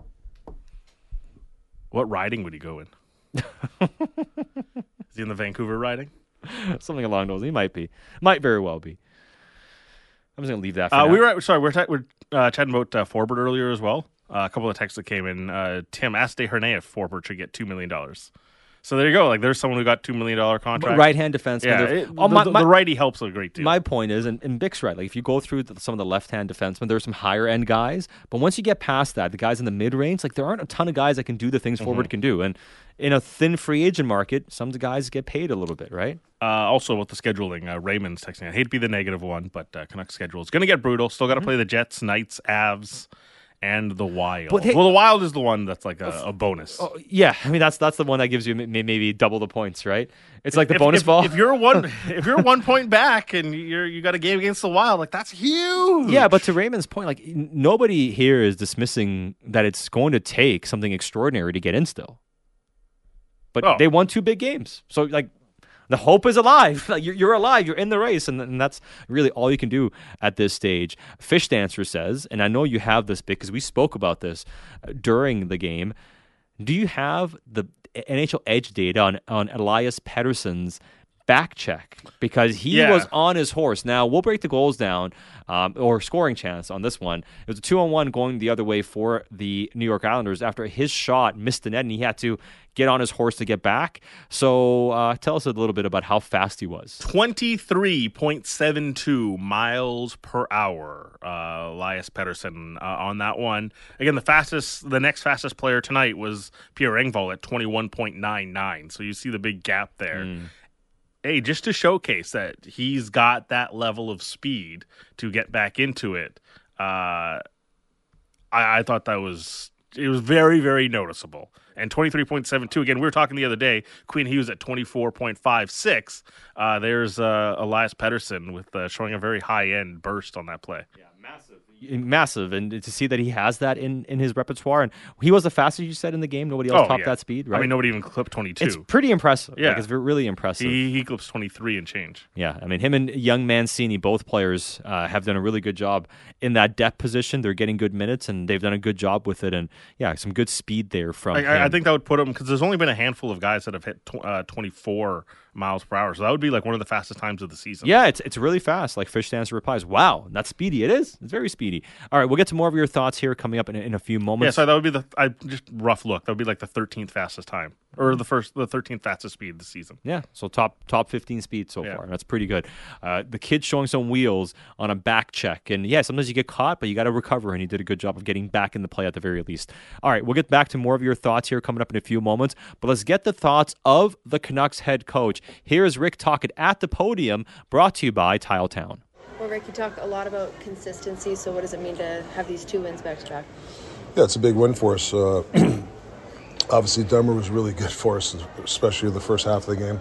What riding would he go in? Is he in the Vancouver riding? Something along those. He might very well be. I'm just going to leave that for now. We were chatting about Forbert earlier as well. A couple of texts that came in. Tim asked Desharnais if Forbert should get $2 million. So there you go. Like there's someone who got $2 million contract. Right-hand defenseman. Yeah, the righty helps a great deal. My point is, and Bick's right, like if you go through some of the left-hand defensemen, there's some higher-end guys, but once you get past that, the guys in the mid-range, like there aren't a ton of guys that can do the things forward can do. And in a thin free agent market, some of the guys get paid a little bit, right? Also with the scheduling, Raymond's texting. I hate to be the negative one, but Canucks schedule is going to get brutal. Still got to play the Jets, Knights, Avs, and the Wild. But, hey, the Wild is the one that's like a bonus. Oh, yeah, I mean that's the one that gives you maybe double the points, right? It's like the bonus ball. If you're 1 point back and you got a game against the Wild, like that's huge. Yeah, but to Raymond's point, like nobody here is dismissing that it's going to take something extraordinary to get in still. But they won 2 big games, so like. The hope is alive. Like you're alive. You're in the race, and that's really all you can do at this stage. Fish Dancer says, and I know you have this because we spoke about this during the game. Do you have the NHL Edge data on Elias Pettersson's back check? Because he was on his horse. Now, we'll break the goals down or scoring chance on this one. It was a 2-on-1 going the other way for the New York Islanders after his shot missed the net, and he had to get on his horse to get back. So tell us a little bit about how fast he was. 23.72 miles per hour, Elias Pettersson on that one. Again, the next fastest player tonight was Pierre Engvall at 21.99. So you see the big gap there. Hey, just to showcase that he's got that level of speed to get back into it, I thought it was very, very noticeable. And 23.72, again, we were talking the other day, Quinn Hughes at 24.56. There's Elias Pettersson with showing a very high-end burst on that play. Yeah, massive, and to see that he has that in his repertoire, and he was the fastest you said in the game. Nobody else topped that speed, right? I mean, nobody even clipped 22. It's pretty impressive. Yeah, like, it's really impressive. He clips 23 and change. Yeah, I mean, him and Young Mancini, both players, have done a really good job in that depth position. They're getting good minutes, and they've done a good job with it. And yeah, some good speed there from him. I think that would put him, because there's only been a handful of guys that have hit 24 miles per hour, so that would be like one of the fastest times of the season. Yeah, it's really fast. Like Fish Dancer replies, "Wow, that's speedy." It is. It's very speedy. All right, we'll get to more of your thoughts here coming up in a few moments. Yeah, so that would be just rough look. That would be like the 13th fastest time, or the 13th fastest speed this season. Yeah, so top 15 speed so far. That's pretty good. The kid showing some wheels on a back check, and yeah, sometimes you get caught, but you got to recover, and he did a good job of getting back in the play at the very least. All right, we'll get back to more of your thoughts here coming up in a few moments, but let's get the thoughts of the Canucks head coach. Here's Rick Tocchet at the podium, brought to you by Tiletown. Well, Rick, you talk a lot about consistency, so what does it mean to have these 2 wins back-to-back? Yeah, it's a big win for us. Obviously, Denver was really good for us, especially the first half of the game.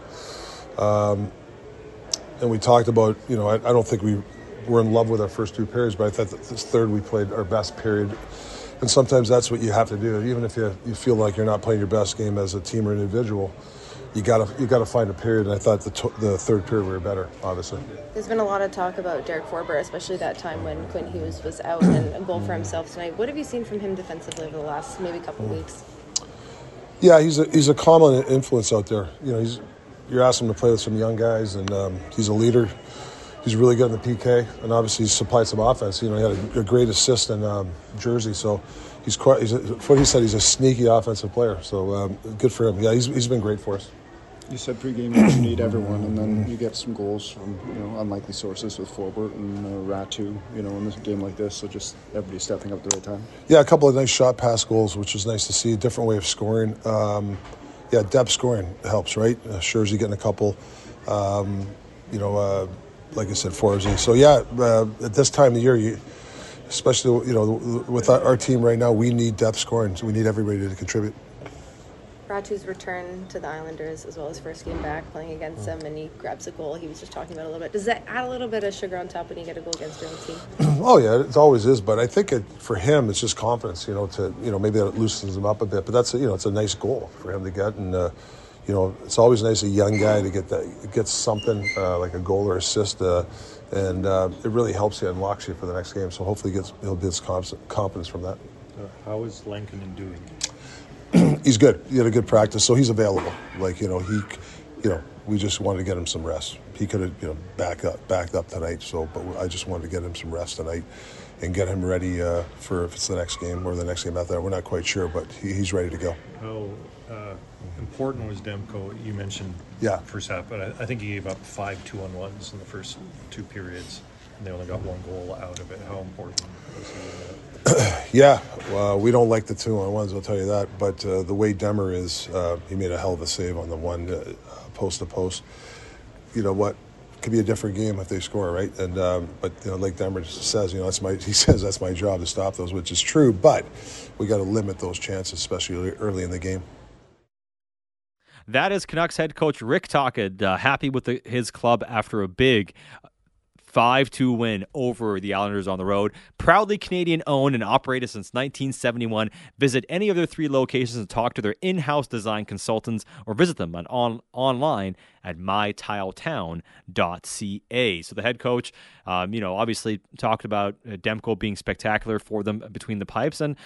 And we talked about, I don't think we were in love with our first 2 periods, but I thought that this third we played our best period. And sometimes that's what you have to do. Even if you feel like you're not playing your best game as a team or individual, you gotta find a period, and I thought the third period we were better, obviously. There's been a lot of talk about Derek Forbort, especially that time when Quinn Hughes was out, and a goal for himself tonight. What have you seen from him defensively over the last maybe couple of weeks? Yeah, he's a common influence out there. You're asking him to play with some young guys, and he's a leader. He's really good in the PK, and obviously he's supplied some offense. He had a great assist in Jersey, so what he said, he's a sneaky offensive player. So good for him. Yeah, he's been great for us. You said pregame that you need everyone, and then you get some goals from unlikely sources with Forbort and Ratu, in a game like this. So just everybody stepping up at the right time. Yeah, a couple of nice shot pass goals, which is nice to see. A different way of scoring. Depth scoring helps, right? Schurzy getting a couple. Like I said, Forsey. So at this time of the year, especially with our team right now, we need depth scoring. So we need everybody to contribute. Ratu's return to the Islanders as well as first game back playing against them, and he grabs a goal. He was just talking about it a little bit. Does that add a little bit of sugar on top when you get a goal against your own team? Oh yeah, it always is. But I think for him, it's just confidence. Maybe that loosens him up a bit. But that's it's a nice goal for him to get, and it's always nice a young guy to get something like a goal or assist, and it really helps you, unlocks you for the next game. So hopefully he'll get his confidence from that. How is Lankinen doing? He's good. He had a good practice, so he's available. we just wanted to get him some rest. He could have backed up tonight. But I just wanted to get him some rest tonight and get him ready for if it's the next game or the next game after that. We're not quite sure, but he's ready to go. How important was Demko? You mentioned first half, but I think he gave up 5 2-on-1s in the first 2 periods, and they only got 1 goal out of it. How important was he in that? We don't like the 2-on-1s, I'll tell you that. But the way Demmer is, he made a hell of a save on the one post to post. You know what? It could be a different game if they score, right? And but like Demmer says, he says that's my job to stop those, which is true. But we got to limit those chances, especially early in the game. That is Canucks head coach Rick Tocchet, happy with his club after a big 5-2 win over the Islanders on the road. Proudly Canadian-owned and operated since 1971. Visit any of their 3 locations and talk to their in-house design consultants or visit them online at mytiletown.ca. So the head coach, obviously talked about Demko being spectacular for them between the pipes. And,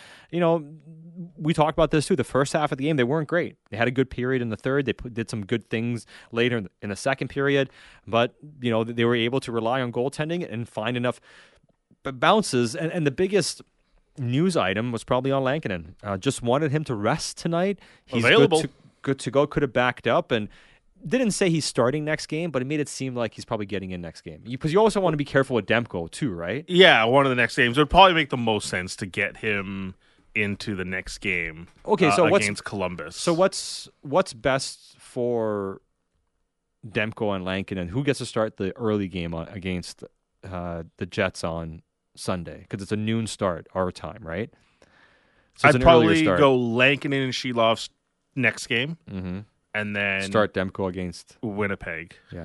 we talked about this too. The first half of the game, they weren't great. They had a good period in the third. They did some good things later in the second period. But, they were able to rely on goaltending and find enough bounces. And the biggest news item was probably on Lankinen. Just wanted him to rest tonight. He's available. Good to go. Could have backed up and didn't say he's starting next game, but it made it seem like he's probably getting in next game. Because you also want to be careful with Demko too, right? Yeah, one of the next games. It would probably make the most sense to get him into the next game. Okay, so against Columbus. So what's best for Demko and Lankinen? Who gets to start the early game against the Jets on Sunday? Because it's a noon start our time, right? So I'd probably go Lankinen and Shelov's next game. Mm-hmm. And then start Demko against Winnipeg. Yeah.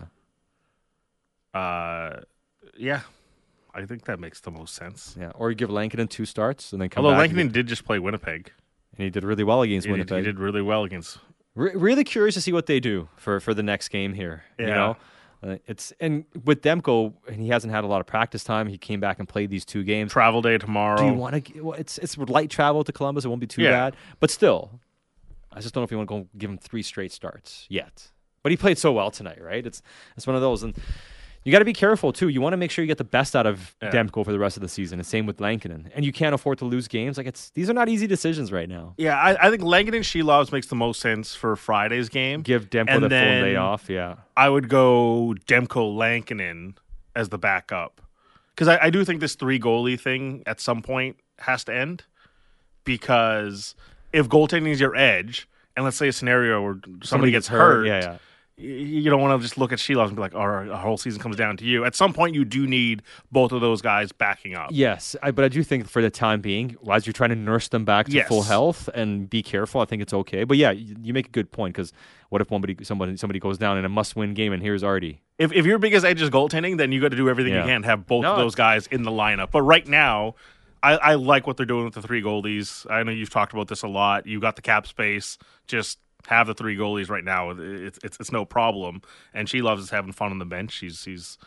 Yeah. I think that makes the most sense. Yeah. Or you give Lankinen 2 starts and then come back. Although Lankinen did just play Winnipeg. And he did really well against Winnipeg. He did really well against. Really curious to see what they do for the next game here. Yeah. And with Demko, and he hasn't had a lot of practice time. He came back and played these 2 games. Travel day tomorrow. Do you want to? Well, it's light travel to Columbus. It won't be too bad. But still, I just don't know if you want to go give him 3 straight starts yet. But he played so well tonight, right? It's one of those, and you got to be careful too. You want to make sure you get the best out of Demko for the rest of the season. And same with Lankinen. And you can't afford to lose games. These are not easy decisions right now. Yeah, I think Lankinen Shelovs makes the most sense for Friday's game. Give Demko the full day off. Yeah, I would go Demko Lankinen as the backup because I do think this 3 goalie thing at some point has to end because if goaltending is your edge, and let's say a scenario where somebody gets hurt, you don't want to just look at Shelovs and be like, our whole season comes down to you. At some point, you do need both of those guys backing up. Yes, but I do think for the time being, as you're trying to nurse them back to full health and be careful, I think it's okay. But yeah, you make a good point because what if somebody goes down in a must-win game and here's Artie? If your biggest edge is goaltending, then you got to do everything you can to have both of those guys in the lineup. But right now, I like what they're doing with the 3 goalies. I know you've talked about this a lot. You got the cap space. Just have the 3 goalies right now. It's no problem. And Shelovs is having fun on the bench. She's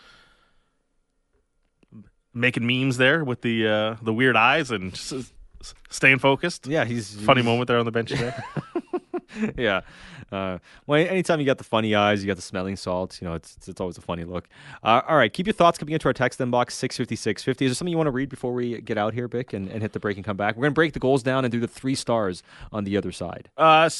making memes there with the weird eyes and just staying focused. Yeah, funny moment there on the bench there. Yeah. Well, anytime you got the funny eyes, you got the smelling salts, it's always a funny look. All right, keep your thoughts coming into our text inbox, 650-650. Is there something you want to read before we get out here, Bick, and hit the break and come back? We're going to break the goals down and do the 3 stars on the other side.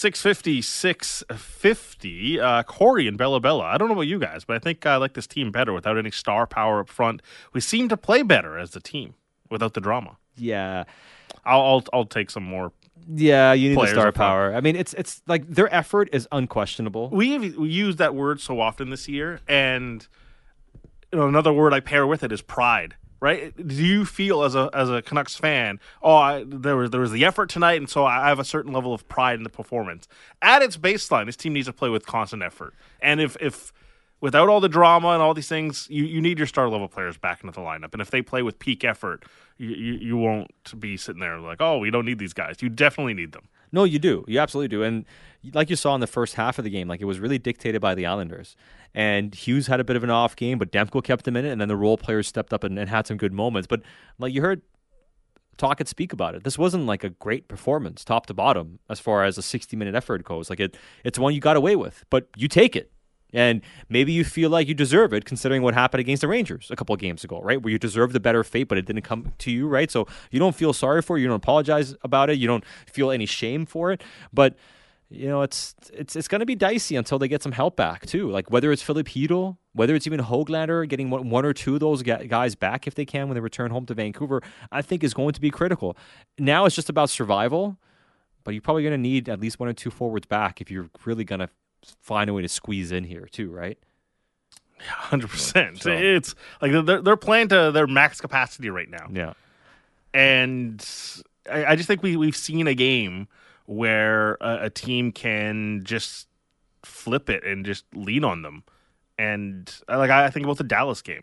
650-650. Corey and Bella Bella. I don't know about you guys, but I think I like this team better without any star power up front. We seem to play better as the team without the drama. Yeah. I'll take some more. Yeah, you need the star power. I mean, it's like their effort is unquestionable. We use that word so often this year, and another word I pair with it is pride. Right? Do you feel as a Canucks fan, there was the effort tonight, and so I have a certain level of pride in the performance? At its baseline, this team needs to play with constant effort, and if without all the drama and all these things, you need your star-level players back into the lineup. And if they play with peak effort, you won't be sitting there like, we don't need these guys. You definitely need them. No, you do. You absolutely do. And like you saw in the first half of the game, like it was really dictated by the Islanders. And Hughes had a bit of an off game, but Demko kept him in it, and then the role players stepped up and had some good moments. But like you heard Tocchet speak about it, this wasn't like a great performance top to bottom as far as a 60-minute effort goes. Like it's one you got away with, but you take it. And maybe you feel like you deserve it considering what happened against the Rangers a couple of games ago, right? Where you deserved the better fate, but it didn't come to you, right? So you don't feel sorry for it. You don't apologize about it. You don't feel any shame for it. But, it's going to be dicey until they get some help back, too. Like whether it's Philip Hedl, whether it's even Höglander, getting one or two of those guys back if they can when they return home to Vancouver, I think is going to be critical. Now it's just about survival, but you're probably going to need at least one or two forwards back if you're really going to find a way to squeeze in here too, right? 100%. It's like they're playing to their max capacity right now. Yeah, and I just think we've seen a game where a team can just flip it and just lean on them. And I think about the Dallas game.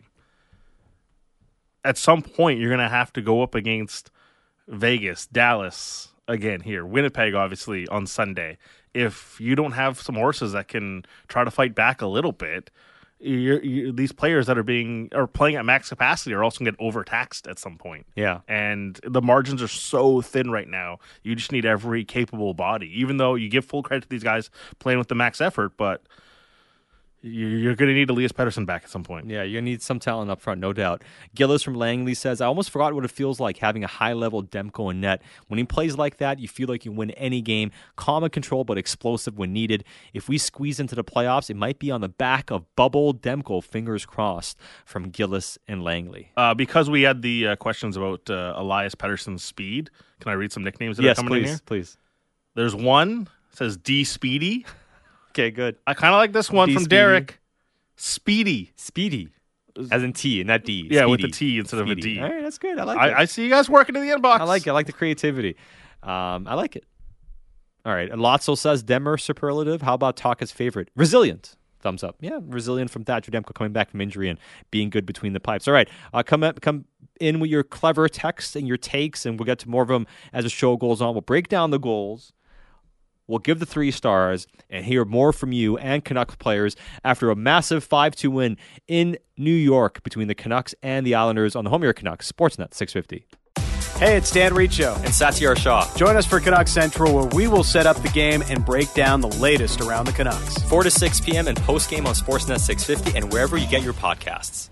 At some point, you're going to have to go up against Vegas, Dallas again here, Winnipeg, obviously on Sunday. If you don't have some horses that can try to fight back a little bit, these players that are playing at max capacity are also going to get overtaxed at some point. Yeah. And the margins are so thin right now. You just need every capable body, even though you give full credit to these guys playing with the max effort, but you're going to need Elias Pettersson back at some point. Yeah, you're going to need some talent up front, no doubt. Gillis from Langley says, I almost forgot what it feels like having a high-level Demko in net. When he plays like that, you feel like you win any game. Calm and control, but explosive when needed. If we squeeze into the playoffs, it might be on the back of bubble Demko, fingers crossed, from Gillis and Langley. Because we had the questions about Elias Pettersson's speed, can I read some nicknames that are coming in here? Yes, please. There's one, says D Speedy. Okay, good. I kind of like this one from Derek. Speedy. Speedy. As in T, not D. Yeah, Speedy. with the T instead of a D. All right, that's good. I like it. I see you guys working in the inbox. I like it. I like the creativity. I like it. All right. Lotso says, Demmer superlative. How about Taka's favorite? Resilient. Thumbs up. Yeah, resilient from Thatcher Demko coming back from injury and being good between the pipes. All right. Come in with your clever texts and your takes, and we'll get to more of them as the show goes on. We'll break down the goals. We'll give the 3 stars and hear more from you and Canucks players after a massive 5-2 win in New York between the Canucks and the Islanders on the home of your Canucks, Sportsnet 650. Hey, it's Dan Riccio. And Satyar Shah. Join us for Canucks Central, where we will set up the game and break down the latest around the Canucks. 4 to 6 p.m. and post-game on Sportsnet 650 and wherever you get your podcasts.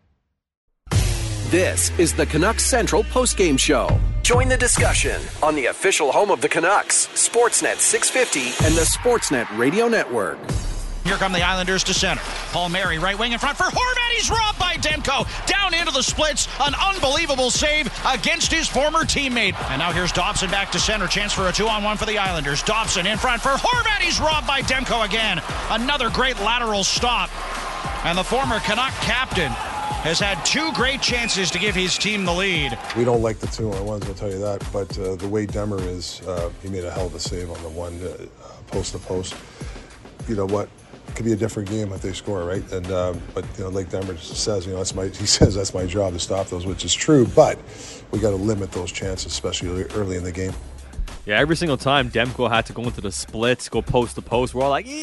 This is the Canucks Central postgame show. Join the discussion on the official home of the Canucks, Sportsnet 650 and the Sportsnet Radio Network. Here come the Islanders to center. Palmieri right wing in front for Horvat. He's robbed by Demko. Down into the splits. An unbelievable save against his former teammate. And now here's Dobson back to center. Chance for a 2-on-1 for the Islanders. Dobson in front for Horvat. He's robbed by Demko again. Another great lateral stop. And the former Canuck captain has had 2 great chances to give his team the lead. We don't like the 2-on-1s, I'll tell you that. But the way Demmer is, he made a hell of a save on the one post-to-post. You know what? It could be a different game if they score, right? And but like Demmer says, that's my job to stop those, which is true. But we got to limit those chances, especially early in the game. Yeah, every single time Demko had to go into the splits, go post to post, we're all like,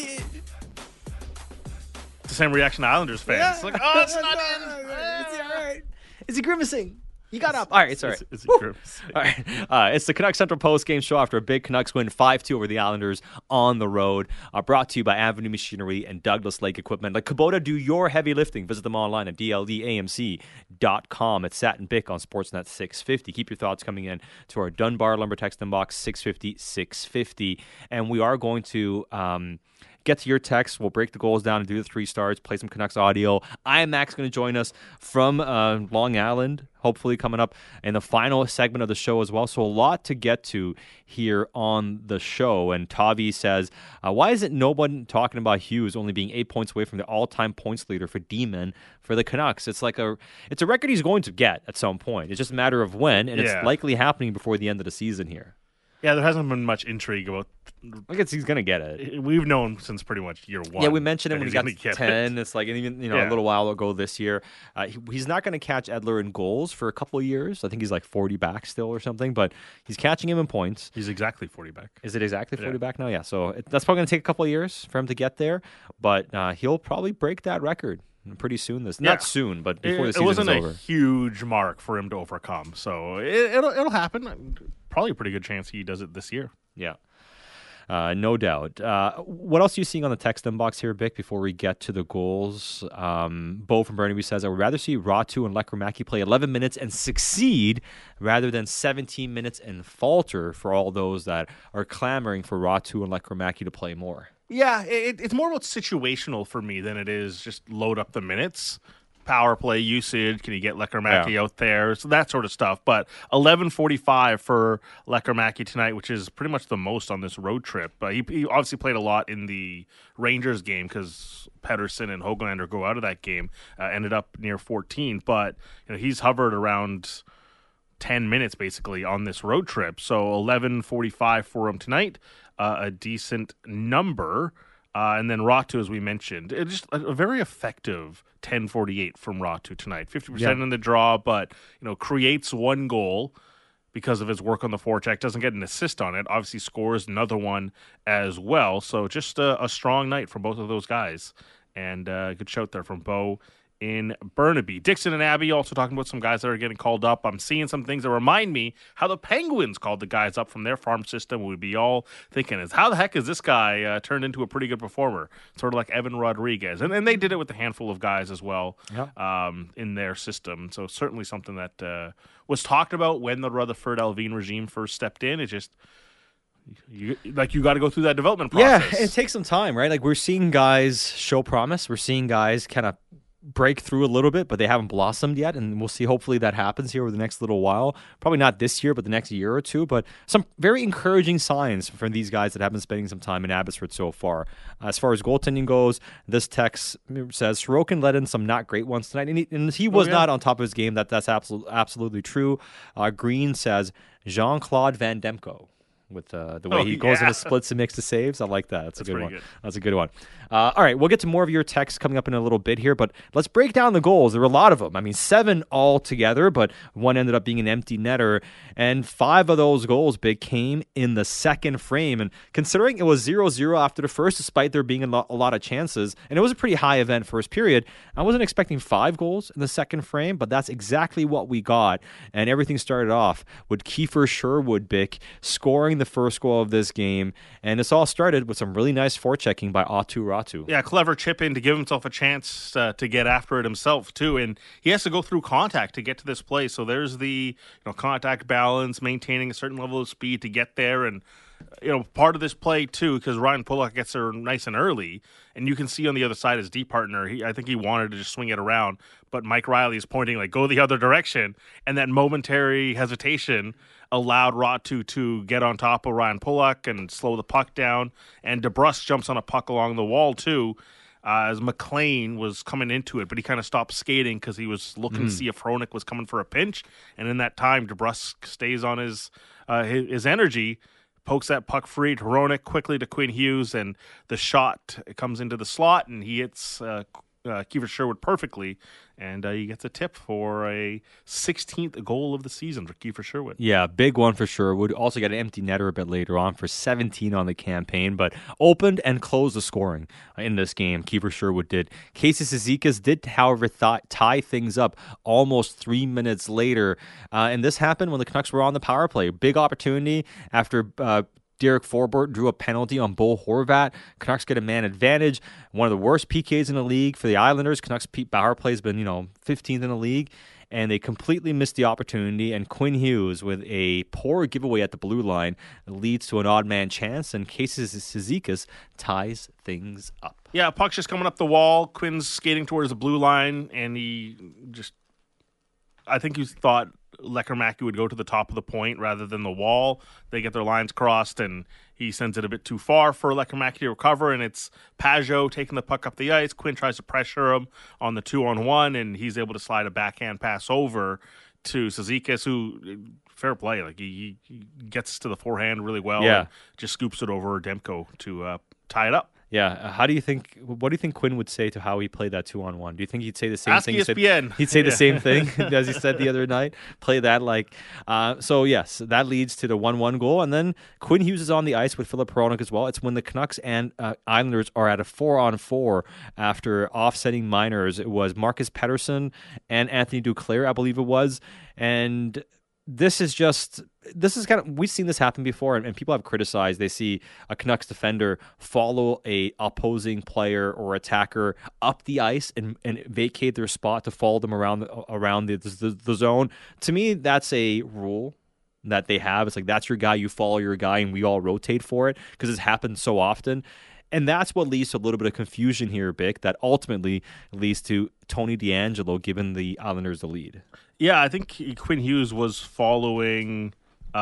the same reaction to Islanders fans. Yeah. Like, oh, it's not in. Is he all right? Is he grimacing? You got up. All right, it's all right. Is he grimacing? All right. It's the Canucks Central post-game show after a big Canucks win 5-2 over the Islanders on the road. Brought to you by Avenue Machinery and Douglas Lake Equipment. Let Kubota do your heavy lifting. Visit them online at dldamc.com. It's Sat and Bick on Sportsnet 650. Keep your thoughts coming in to our Dunbar Lumber text inbox 650-650. And we are going to get to your text. We'll break the goals down and do the 3 stars, play some Canucks audio. IMAX going to join us from Long Island, hopefully coming up in the final segment of the show as well. So a lot to get to here on the show. And Tavi says, why isn't no one talking about Hughes only being 8 points away from the all-time points leader for D-men for the Canucks? It's a record he's going to get at some point. It's just a matter of when, and it's likely happening before the end of the season here. Yeah, there hasn't been much intrigue about. I guess he's going to get it. We've known since pretty much year 1. Yeah, we mentioned him when he got to 10. It. It's like, and even a little while ago this year. He's not going to catch Edler in goals for a couple of years. I think he's like 40 back still or something, but he's catching him in points. He's exactly 40 back. Is it exactly 40 back now? Yeah, so that's probably going to take a couple of years for him to get there, but he'll probably break that record pretty soon. Not soon, but before the season is over. It wasn't a huge mark for him to overcome, so it'll happen. Probably a pretty good chance he does it this year. Yeah. no doubt. What else are you seeing on the text inbox here, Bick, before we get to the goals? Bo from Burnaby says, I would rather see Ratu and Lekkerimäki play 11 minutes and succeed rather than 17 minutes and falter, for all those that are clamoring for Ratu and Lekkerimäki to play more. Yeah, it's more about situational for me than it is just load up the minutes. Power play usage, can you get Lekkerimäki out there, so that sort of stuff. But 11:45 for Lekkerimäki tonight, which is pretty much the most on this road trip. He obviously played a lot in the Rangers game because Pettersson and Höglander go out of that game, ended up near 14. But he's hovered around 10 minutes basically on this road trip. So 11:45 for him tonight, a decent number. And then Ratu, as we mentioned, it's just a very effective 10:48 from Ratu tonight. 50% in the draw, but creates one goal because of his work on the forecheck. Doesn't get an assist on it. Obviously scores another one as well. So just a strong night from both of those guys. And good shout there from Bo in Burnaby. Dixon and Abby also talking about some guys that are getting called up. I'm seeing some things that remind me how the Penguins called the guys up from their farm system. We'd be all thinking, how the heck is this guy turned into a pretty good performer? Sort of like Evan Rodriguez. And they did it with a handful of guys as well in their system. So certainly something that was talked about when the Rutherford Alvin regime first stepped in. It just... You got to go through that development process. Yeah, it takes some time, right? Like, we're seeing guys show promise. We're seeing guys kind of break through a little bit, but they haven't blossomed yet, and we'll see. Hopefully that happens here over the next little while. Probably not this year, but the next year or two. But some very encouraging signs from these guys that have been spending some time in Abbotsford so far. As far as goaltending goes, this text says Sorokin let in some not great ones tonight, and he was not on top of his game. That's absolutely true. Green says Jean-Claude Van Demko, with the way he goes into splits and makes the saves. I like that. That's a good one. Good. That's a good one. All right, we'll get to more of your texts coming up in a little bit here, but let's break down the goals. There were a lot of them. I mean, 7 all together, but one ended up being an empty netter, and 5 of those goals came in the second frame. And considering it was 0-0 after the first, despite there being a lot of chances, and it was a pretty high event first period, I wasn't expecting 5 goals in the second frame, but that's exactly what we got. And everything started off with Kiefer Sherwood scoring the first goal of this game, and this all started with some really nice forechecking by Aatu Ratu. Yeah, clever chip in to give himself a chance to get after it himself too, and he has to go through contact to get to this place. So there's the contact balance, maintaining a certain level of speed to get there, and part of this play too, because Ryan Pulock gets there nice and early, and you can see on the other side his D partner. I think he wanted to just swing it around, but Mike Riley is pointing go the other direction, and that momentary hesitation allowed Ratu to get on top of Ryan Pulock and slow the puck down. And DeBrusk jumps on a puck along the wall too, as McLean was coming into it, but he kind of stopped skating because he was looking to see if Hronek was coming for a pinch. And in that time, DeBrusk stays on his energy, pokes that puck free to Hronek, quickly to Quinn Hughes, and the shot comes into the slot, and he hits Kiefer Sherwood perfectly, and he gets a tip for a 16th goal of the season for Kiefer Sherwood. Yeah, big one for Sherwood. Also got an empty netter a bit later on for 17 on the campaign, but opened and closed the scoring in this game. Kiefer Sherwood did. Casey Cizikas did, however, tie things up almost 3 minutes later, and this happened when the Canucks were on the power play. Big opportunity after Derek Forbort drew a penalty on Bo Horvat. Canucks get a man advantage. One of the worst PKs in the league for the Islanders. Canucks power play has been 15th in the league, and they completely missed the opportunity. And Quinn Hughes, with a poor giveaway at the blue line, leads to an odd man chance, and Casey Cizikas ties things up. Yeah, puck's just coming up the wall. Quinn's skating towards the blue line, and I think he thought Lekkerimäki would go to the top of the point rather than the wall. They get their lines crossed, and he sends it a bit too far for Lekkerimäki to recover, and it's Pajot taking the puck up the ice. Quinn tries to pressure him on the 2-on-1, and he's able to slide a backhand pass over to Cizikas, who, fair play, he gets to the forehand really well. Yeah. And just scoops it over Demko to tie it up. Yeah, what do you think Quinn would say to how he played that 2-on-1? Do you think he'd say the same thing? ESPN. He'd say the same thing as he said the other night. Play that so yes, that leads to the 1-1 goal, and then Quinn Hughes is on the ice with Philip Hronek as well. It's when the Canucks and Islanders are at a 4-on-4 after offsetting minors. It was Marcus Pettersson and Anthony Duclair, I believe it was, and this is kind of, we've seen this happen before, and people have criticized. They see a Canucks defender follow a opposing player or attacker up the ice and vacate their spot to follow them around the zone. To me, that's a rule that they have. It's like, that's your guy, you follow your guy, and we all rotate for it, because it's happened so often. And that's what leads to a little bit of confusion here, Bick, that ultimately leads to Tony DeAngelo giving the Islanders the lead. Yeah, I think Quinn Hughes was following, it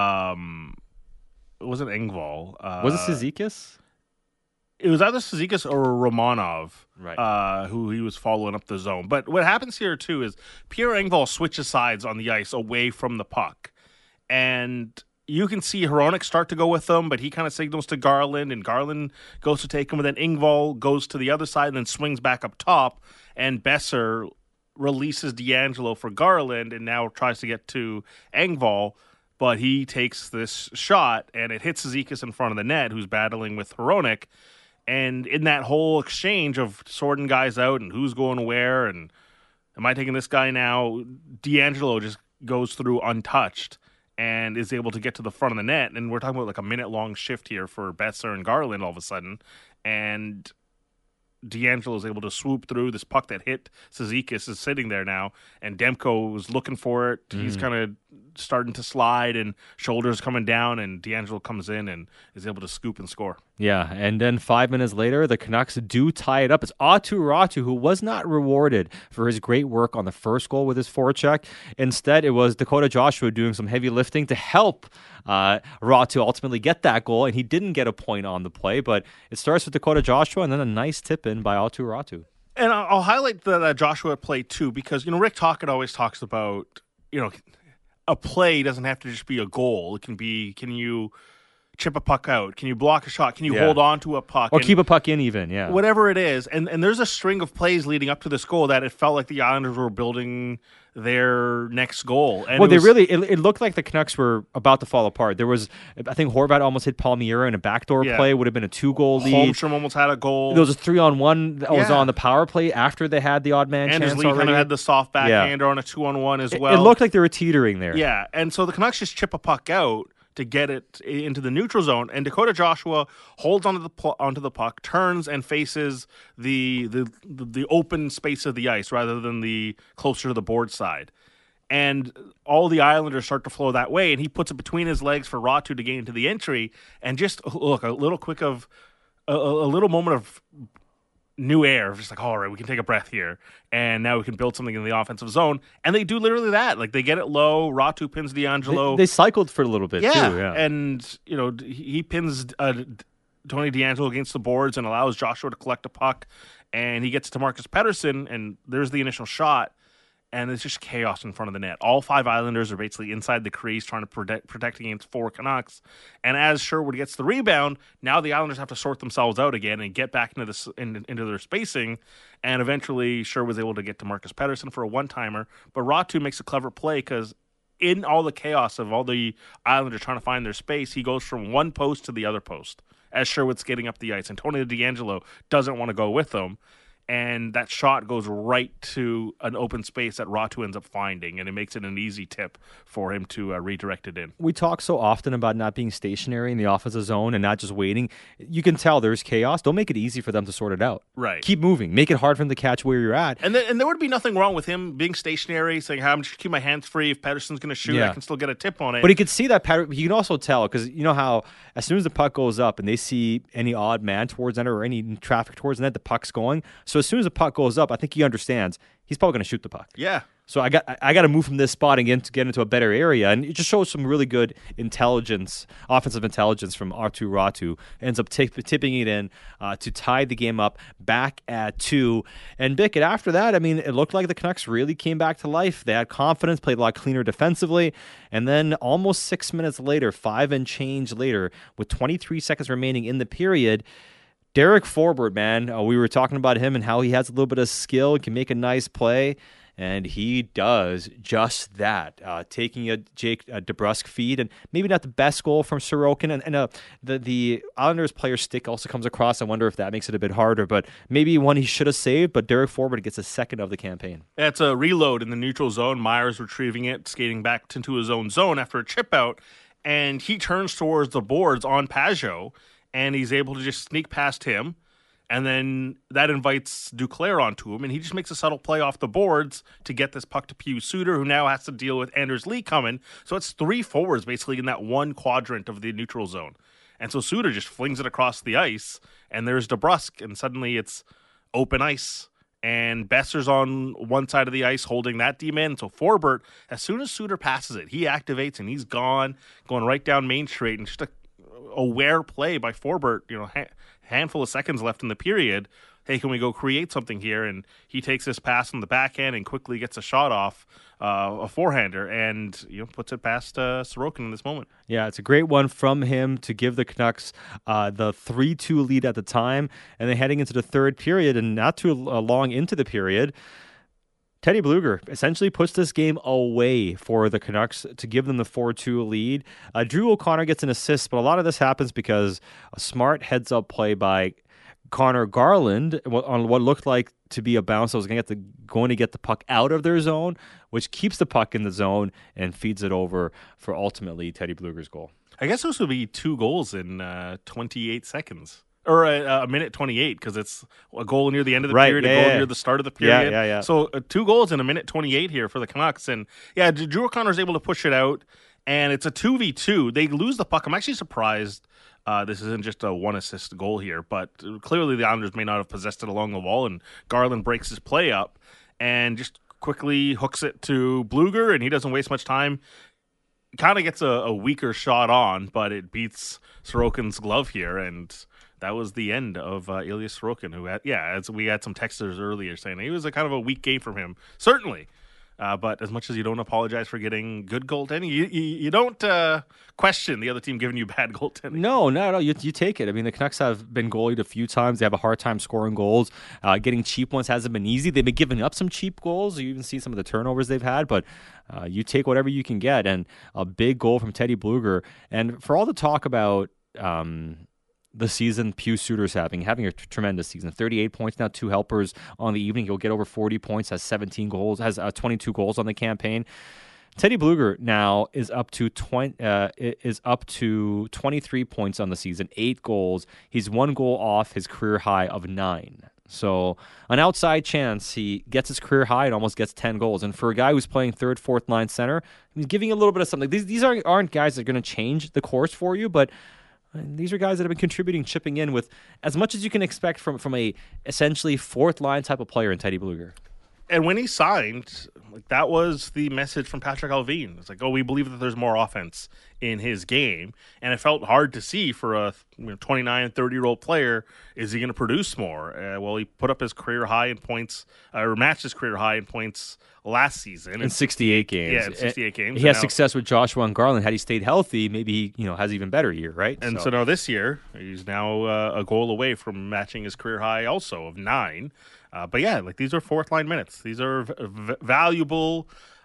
wasn't Engvall. Was it Cizikas? It was either Cizikas or Romanov, right? Who he was following up the zone. But what happens here, too, is Pierre Engvall switches sides on the ice away from the puck. And you can see Hronek start to go with them, but he kind of signals to Garland, and Garland goes to take him, and then Engvall goes to the other side and then swings back up top, and Besser releases DeAngelo for Garland and now tries to get to Engvall, but he takes this shot, and it hits Cizikas in front of the net, who's battling with Hronek, and in that whole exchange of sorting guys out and who's going where, and am I taking this guy now, DeAngelo just goes through untouched and is able to get to the front of the net. And we're talking about like a minute-long shift here for Besser and Garland all of a sudden. And DeAngelo is able to swoop through. This puck that hit Cizikas is sitting there now, and Demko was looking for it. He's kind of starting to slide, and shoulders coming down, and DeAngelo comes in and is able to scoop and score. Yeah, and then 5 minutes later, the Canucks do tie it up. It's Aatu Räty, who was not rewarded for his great work on the first goal with his forecheck. Instead, it was Dakota Joshua doing some heavy lifting to help Räty ultimately get that goal, and he didn't get a point on the play, but it starts with Dakota Joshua and then a nice tip-in by Aatu Räty. And I'll highlight the Joshua play, too, because, Rick Tocchet always talks about, a play doesn't have to just be a goal. It can be, can you chip a puck out? Can you block a shot? Can you hold on to a puck? Or keep a puck in even, yeah. Whatever it is. And there's a string of plays leading up to this goal that it felt like the Islanders were building their next goal. And it looked like the Canucks were about to fall apart. There was, I think Horvat almost hit Palmieri in a backdoor play. Would have been a 2-goal lead. Holmstrom almost had a goal. There was a 3-on-1 that was on the power play after they had the odd man Anders chance Lee already. kind of had the soft backhander on a 2-on-1 as well. It looked like they were teetering there. Yeah, and so the Canucks just chip a puck out to get it into the neutral zone, and Dakota Joshua holds onto the puck, turns and faces the open space of the ice rather than the closer to the board side. And all the Islanders start to flow that way, and he puts it between his legs for Räty to gain into the entry, and just look, a little moment of new air, just like, all right, we can take a breath here, and now we can build something in the offensive zone. And they do literally that. Like, they get it low, Räty pins DeAngelo. They cycled for a little bit, too. Yeah, and, he pins Tony DeAngelo against the boards and allows Joshua to collect a puck, and he gets to Marcus Pettersson, and there's the initial shot, and it's just chaos in front of the net. All 5 Islanders are basically inside the crease trying to protect against 4 Canucks. And as Sherwood gets the rebound, now the Islanders have to sort themselves out again and get back into their spacing. And eventually Sherwood was able to get to Marcus Pettersson for a one-timer. But Räty makes a clever play because in all the chaos of all the Islanders trying to find their space, he goes from one post to the other post as Sherwood's skating up the ice. And Tony DeAngelo doesn't want to go with them. And that shot goes right to an open space that Räty ends up finding, and it makes it an easy tip for him to redirect it in. We talk so often about not being stationary in the offensive zone and not just waiting. You can tell there's chaos. Don't make it easy for them to sort it out. Right. Keep moving. Make it hard for them to catch where you're at. And there would be nothing wrong with him being stationary, saying, I'm just keep my hands free. If Pettersson's going to shoot, I can still get a tip on it. But he could see that pattern. He can also tell, because you know how as soon as the puck goes up and they see any odd man towards net or any traffic towards net, the puck's going. So as soon as the puck goes up, I think he understands he's probably going to shoot the puck. Yeah. So I got to move from this spot and get into a better area, and it just shows some really good offensive intelligence from Aatu Räty. Ends up tipping it in to tie the game up back at 2. And Bickett, after that, I mean, it looked like the Canucks really came back to life. They had confidence, played a lot cleaner defensively, and then almost 6 minutes later, 5 and change later, with 23 seconds remaining in the period, Derek Forbort, man, we were talking about him and how he has a little bit of skill, can make a nice play. and he does just that, taking a Jake DeBrusk feed, and maybe not the best goal from Sorokin, and the Islanders player stick also comes across. I wonder if that makes it a bit harder, but maybe one he should have saved, but Derek Forbort gets a second of the campaign. It's a reload in the neutral zone. Myers retrieving it, skating back into his own zone after a chip out, and he turns towards the boards on Pajot, and he's able to just sneak past him, and then that invites Duclair onto him, and he just makes a subtle play off the boards to get this puck to Pius Suter, who now has to deal with Anders Lee coming. So it's 3 forwards basically in that one quadrant of the neutral zone. And so Suter just flings it across the ice, and there's DeBrusk, and suddenly it's open ice. And Besser's on one side of the ice holding that D-man. So Forbort, as soon as Suter passes it, he activates and he's gone, going right down Main Street. And just a aware play by Forbort, handful of seconds left in the period. Hey, can we go create something here? And he takes this pass on the backhand and quickly gets a shot off, a forehander, and puts it past Sorokin in this moment. Yeah, it's a great one from him to give the Canucks the 3-2 lead at the time, and then heading into the third period, and not too long into the period, Teddy Blueger essentially puts this game away for the Canucks to give them the 4-2 lead. Drew O'Connor gets an assist, but a lot of this happens because a smart heads-up play by Connor Garland on what looked like to be a bounce that was going to get the puck out of their zone, which keeps the puck in the zone and feeds it over for ultimately Teddy Blueger's goal. I guess this would be 2 goals in 28 seconds. Or a minute 28, because it's a goal near the end of the period, a goal near the start of the period. Yeah. So 2 goals in a minute 28 here for the Canucks. And yeah, Drew O'Connor is able to push it out, and it's a 2v2. They lose the puck. I'm actually surprised this isn't just a 1-assist goal here, but clearly the Islanders may not have possessed it along the wall, and Garland breaks his play up and just quickly hooks it to Blueger, and he doesn't waste much time. Kind of gets a weaker shot on, but it beats Sorokin's glove here, and that was the end of Ilya Sorokin, who as we had some texters earlier saying he was a kind of a weak game from him, certainly. But as much as you don't apologize for getting good goaltending, you don't question the other team giving you bad goaltending. No. You take it. I mean, the Canucks have been goalied a few times. They have a hard time scoring goals. Getting cheap ones hasn't been easy. They've been giving up some cheap goals. You even see some of the turnovers they've had, but you take whatever you can get. And a big goal from Teddy Blueger. And for all the talk about the season Pius Suter's having a tremendous season. 38 points now, 2 helpers on the evening. He'll get over 40 points, has 17 goals, has 22 goals on the campaign. Teddy Blueger now is up to 23 points on the season, 8 goals. He's 1 goal off his career high of 9. So an outside chance he gets his career high and almost gets 10 goals. And for a guy who's playing 3rd, 4th line center, he's giving a little bit of something. These aren't guys that are going to change the course for you, but these are guys that have been contributing, chipping in with as much as you can expect from a essentially 4th line type of player in Teddy Blueger. And when he signed, that was the message from Patrick Allvin. It's like, we believe that there's more offense in his game. And it felt hard to see for a 29, 30-year-old player, is he going to produce more? Well, he put up his career high in points, or matched his career high in points last season. In 68 games. Yeah, in 68 games. He has success with Joshua and Garland. Had he stayed healthy, maybe he has an even better year, right? And so now this year, he's now a goal away from matching his career high also of 9. But yeah, these are 4th line minutes. These are valuable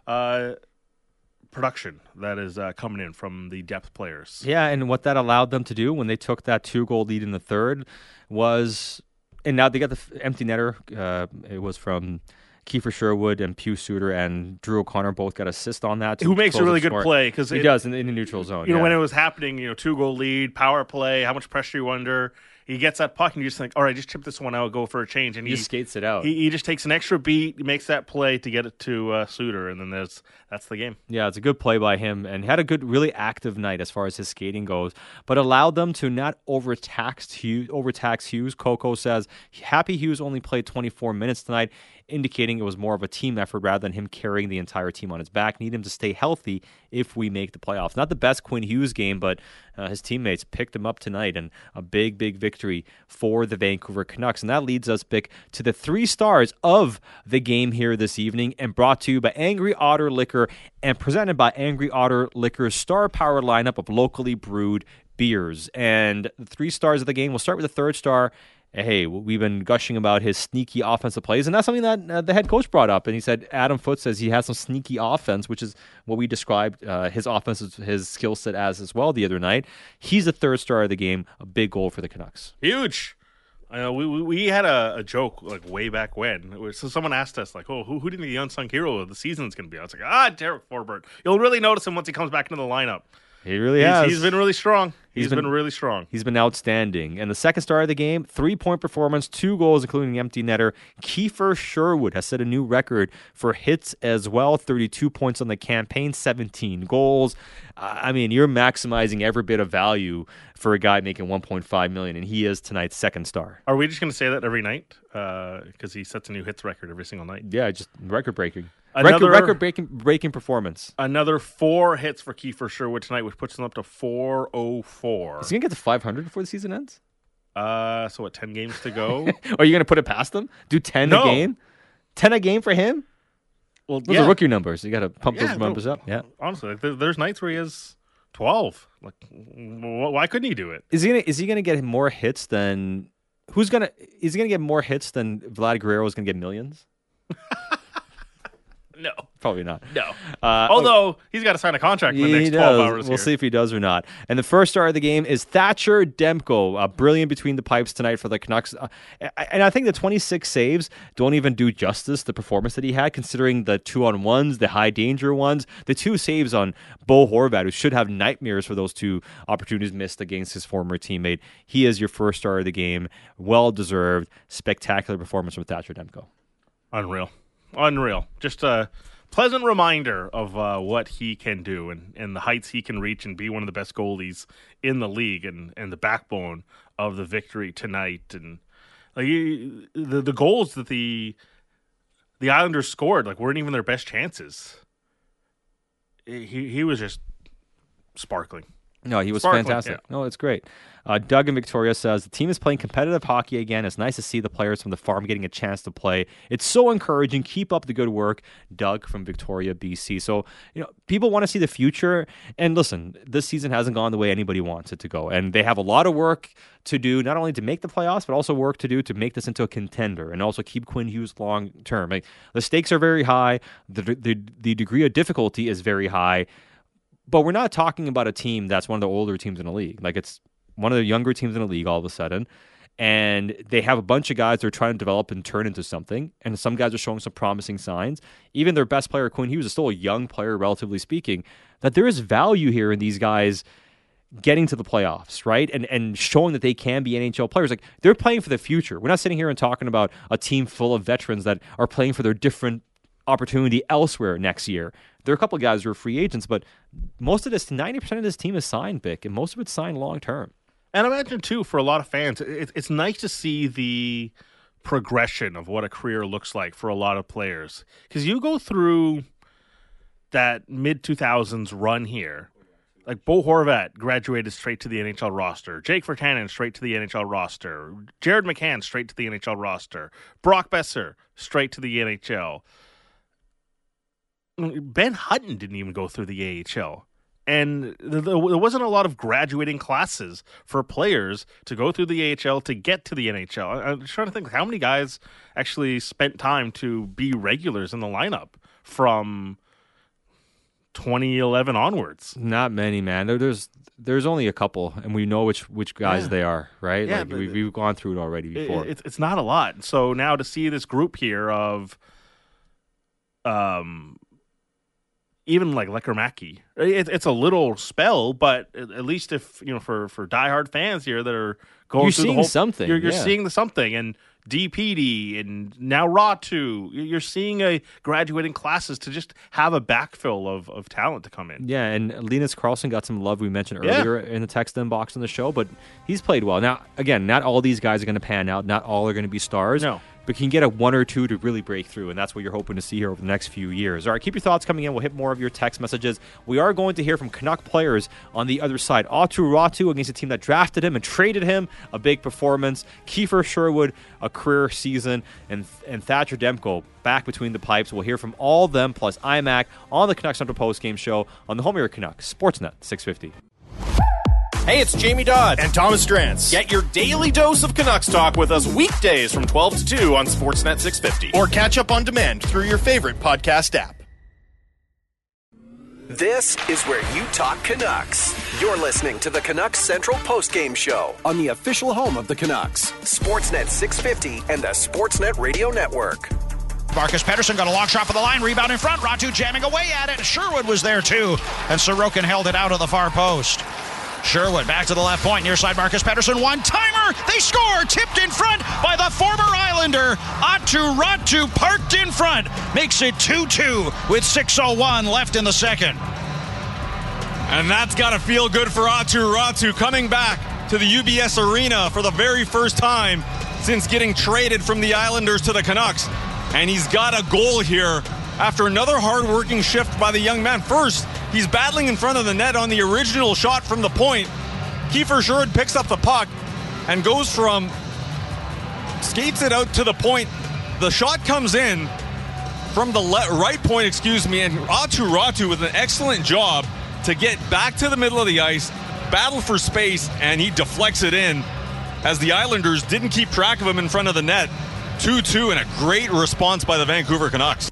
production that is coming in from the depth players. Yeah, and what that allowed them to do when they took that 2-goal lead in the third was, and now they got the empty netter. It was from Kiefer Sherwood and Pius Suter, and Drew O'Connor both got assist on that. Who makes a really good play because he does in the neutral zone. When it was happening, 2-goal lead, power play, how much pressure you under. He gets that puck, and you just think, all right, just chip this one out, go for a change. And he just skates it out. He just takes an extra beat, makes that play to get it to Suter, and then that's the game. Yeah, it's a good play by him, and had a good, really active night as far as his skating goes, but allowed them to not overtax Hughes. Coco says Happy Hughes only played 24 minutes tonight, indicating it was more of a team effort rather than him carrying the entire team on his back. Need him to stay healthy if we make the playoffs. Not the best Quinn Hughes game, but his teammates picked him up tonight, and a big, big victory for the Vancouver Canucks. And that leads us, Bick, to the 3 stars of the game here this evening, and brought to you by Angry Otter Liquor and presented by Angry Otter Liquor's star-powered lineup of locally brewed beers. And the 3 stars of the game, we'll start with the 3rd star, hey, we've been gushing about his sneaky offensive plays, and that's something that the head coach brought up. And he said Adam Foote says he has some sneaky offense, which is what we described his offense, his skill set as well the other night. He's the third star of the game, a big goal for the Canucks. Huge. I know we had a joke like way back when. So someone asked us like, "Oh, who do you think the unsung hero of the season is going to be?" I was like, Derek Forbort. You'll really notice him once he comes back into the lineup. He really has. He's been really strong. He's been really strong. He's been outstanding. And the second star of the game, 3-point performance, 2 goals, including the empty netter. Kiefer Sherwood has set a new record for hits as well. 32 points on the campaign, 17 goals. I mean, you're maximizing every bit of value for a guy making $1.5 million, and he is tonight's second star. Are we just going to say that every night? Because he sets a new hits record every single night. Yeah, just record-breaking. Record-breaking performance. Another 4 hits for Kiefer Sherwood tonight, which puts him up to 404. Is he going to get to 500 before the season ends? So what, 10 games to go? Are you going to put it past him? Do 10 a game? 10 a game for him? Well, those are rookie numbers. You got to pump those numbers up. Yeah. Honestly, there's nights where he has 12. Like, why couldn't he do it? Is he going to get more hits than is he going to get more hits than Vlad Guerrero is going to get millions? No. Probably not. No. Although, he's got to sign a contract in the next 12 hours. We'll see if he does or not. And the first star of the game is Thatcher Demko. Brilliant between the pipes tonight for the Canucks. And I think the 26 saves don't even do justice to the performance that he had, considering the 2-on-1s, the high-danger ones. The 2 saves on Bo Horvat, who should have nightmares for those 2 opportunities missed against his former teammate. He is your first star of the game. Well-deserved. Spectacular performance from Thatcher Demko. Unreal. Just a pleasant reminder of what he can do and the heights he can reach and be one of the best goalies in the league and the backbone of the victory tonight. And like the goals that the Islanders scored weren't even their best chances. He was just sparkling. No, he was fantastic. Yeah. No, it's great. Doug in Victoria says, the team is playing competitive hockey again. It's nice to see the players from the farm getting a chance to play. It's so encouraging. Keep up the good work. Doug from Victoria, BC. So, people want to see the future. And listen, this season hasn't gone the way anybody wants it to go. And they have a lot of work to do, not only to make the playoffs, but also work to do to make this into a contender and also keep Quinn Hughes long term. The stakes are very high. The degree of difficulty is very high. But we're not talking about a team that's one of the older teams in the league. It's one of the younger teams in the league all of a sudden. And they have a bunch of guys they're trying to develop and turn into something. And some guys are showing some promising signs. Even their best player, Quinn Hughes, is still a young player, relatively speaking. That there is value here in these guys getting to the playoffs, right? And showing that they can be NHL players. They're playing for the future. We're not sitting here and talking about a team full of veterans that are playing for their different opportunity elsewhere next year. There are a couple of guys who are free agents, but most of this, 90% of this team is signed, Vic, and most of it's signed long term. And I imagine, too, for a lot of fans, it's nice to see the progression of what a career looks like for a lot of players. Because you go through that mid-2000s run here, like Bo Horvat graduated straight to the NHL roster. Jake Virtanen straight to the NHL roster. Jared McCann straight to the NHL roster. Brock Besser straight to the NHL. Ben Hutton didn't even go through the AHL. And there wasn't a lot of graduating classes for players to go through the AHL to get to the NHL. I'm trying to think how many guys actually spent time to be regulars in the lineup from 2011 onwards. Not many, man. There's only a couple, and we know which guys they are, right? Yeah, we've gone through it already before. It's not a lot. So now to see this group here of even like Lekkerimäki, it's a little spell, but at least if for diehard fans here that are going through the whole something, you're seeing something, and DPD and now Ratu, you're seeing a graduating classes to just have a backfill of talent to come in. Yeah, and Linus Karlsson got some love we mentioned earlier in the text inbox on the show, but he's played well. Now, again, not all these guys are going to pan out. Not all are going to be stars. No. But can get a 1 or 2 to really break through, and that's what you're hoping to see here over the next few years. All right, keep your thoughts coming in. We'll hit more of your text messages. We are going to hear from Canuck players on the other side. Aatu Ratu against a team that drafted him and traded him, a big performance. Kiefer Sherwood, a career season, and Thatcher Demko back between the pipes. We'll hear from all of them, plus IMAC, on the Canuck Central Postgame Show on the home of your Canucks, Sportsnet 650. Hey, it's Jamie Dodd. And Thomas Drance. Get your daily dose of Canucks talk with us weekdays from 12 to 2 on Sportsnet 650. Or catch up on demand through your favorite podcast app. This is where you talk Canucks. You're listening to the Canucks Central Postgame Show on the official home of the Canucks, Sportsnet 650 and the Sportsnet Radio Network. Marcus Pettersson got a long shot for the line, rebound in front, Ratu jamming away at it. Sherwood was there too, and Sorokin held it out of the far post. Sherwood back to the left point, near side Marcus Pettersson, one-timer, they score, tipped in front by the former Islander. Aatu Ratu parked in front, makes it 2-2 with 6:01 left in the second. And that's got to feel good for Aatu Ratu coming back to the UBS Arena for the very first time since getting traded from the Islanders to the Canucks. And he's got a goal here after another hard-working shift by the young man. First, he's battling in front of the net on the original shot from the point. Kiefer Sherwood picks up the puck and goes from, skates it out to the point. The shot comes in from the right point, and Aatu Ratu with an excellent job to get back to the middle of the ice, battle for space, and he deflects it in as the Islanders didn't keep track of him in front of the net. 2-2 and a great response by the Vancouver Canucks.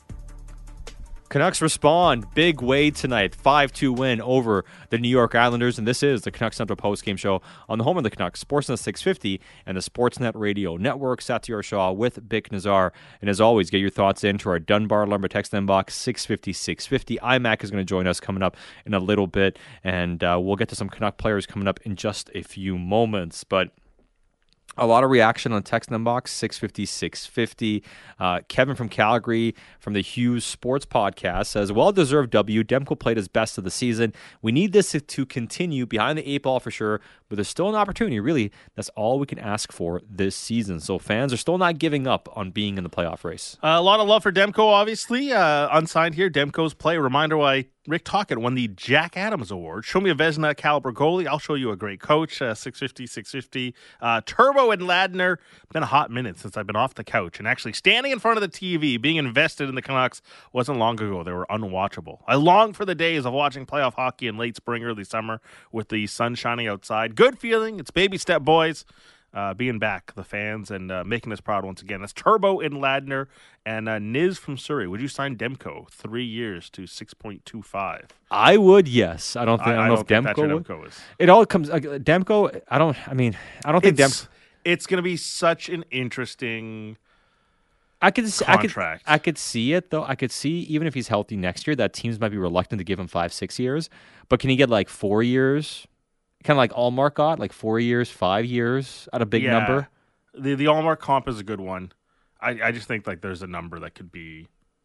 Canucks respond. Big way tonight. 5-2 win over the New York Islanders. And this is the Canucks Central Postgame Show on the home of the Canucks, Sportsnet 650 and the Sportsnet Radio Network. Satyar Shah with Bik Nazar. And as always, get your thoughts into our Dunbar Lumber text inbox, 650-650. IMAC is going to join us coming up in a little bit. And we'll get to some Canuck players coming up in just a few moments. But a lot of reaction on text inbox, 650-650. Kevin from Calgary from the Hughes Sports Podcast says, well-deserved W. Demko played his best of the season. We need this to continue behind the eight ball for sure, but there's still an opportunity. Really, that's all we can ask for this season. So fans are still not giving up on being in the playoff race. A lot of love for Demko, obviously. Unsigned here, Demko's play. Reminder why Rick Tocchet won the Jack Adams Award. Show me a Vezina caliber goalie. I'll show you a great coach. 650. Turbo and Ladner. Been a hot minute since I've been off the couch. And actually standing in front of the TV, being invested in the Canucks wasn't long ago. They were unwatchable. I long for the days of watching playoff hockey in late spring, early summer with the sun shining outside. Good feeling. It's baby step, boys. Being back, the fans, and making us proud once again. That's Turbo in Ladner and Niz from Surrey. Would you sign Demko 3 years to 6.25? I would, yes. I don't know if Demko would. Demko is. It all comes Demko. I don't think Demko. It's going to be such an interesting. Contract. I could see it though. I could see even if he's healthy next year, that teams might be reluctant to give him 5-6 years. But can he get like 4 years? Kind of like Allmark got, like 4 years, 5 years at a big number. The Allmark comp is a good one. I just think like there's a number that could be.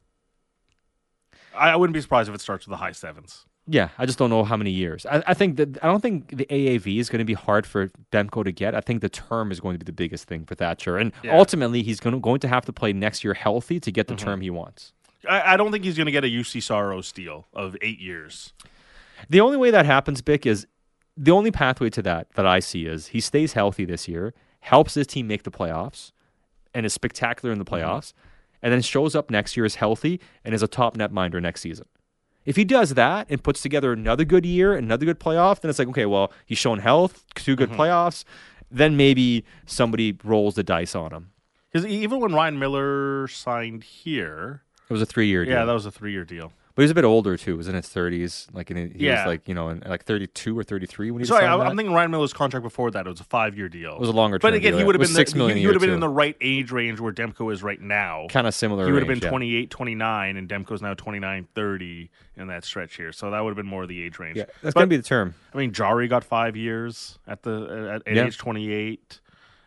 I wouldn't be surprised if it starts with the high sevens. Yeah, I just don't know how many years. I don't think the AAV is going to be hard for Demko to get. I think the term is going to be the biggest thing for Thatcher, and ultimately he's going to have to play next year healthy to get the term he wants. I don't think he's going to get a UC Saros deal of 8 years. The only way that happens, Bick, is. The only pathway to that I see is he stays healthy this year, helps his team make the playoffs, and is spectacular in the playoffs, and then shows up next year as healthy and is a top netminder next season. If he does that and puts together another good year, another good playoff, then it's like, okay, well, he's shown health, 2 good playoffs, then maybe somebody rolls the dice on him. Because even when Ryan Miller signed here... It was a 3-year deal. Yeah, that was a 3-year deal. But he was a bit older too. He was in his 30s, he was like in like 32 or 33 when he signed that. I'm thinking Ryan Miller's contract before that. It was a 5-year deal. It was a longer term. But again, deal. he would have been $6 million. He would have been in the right age range where Demko is right now. Kind of similar. He would have been 28, 29, and Demko's now 29, 30 in that stretch here. So that would have been more of the age range. Yeah, that's going to be the term. I mean, Jari got 5 years at age 28.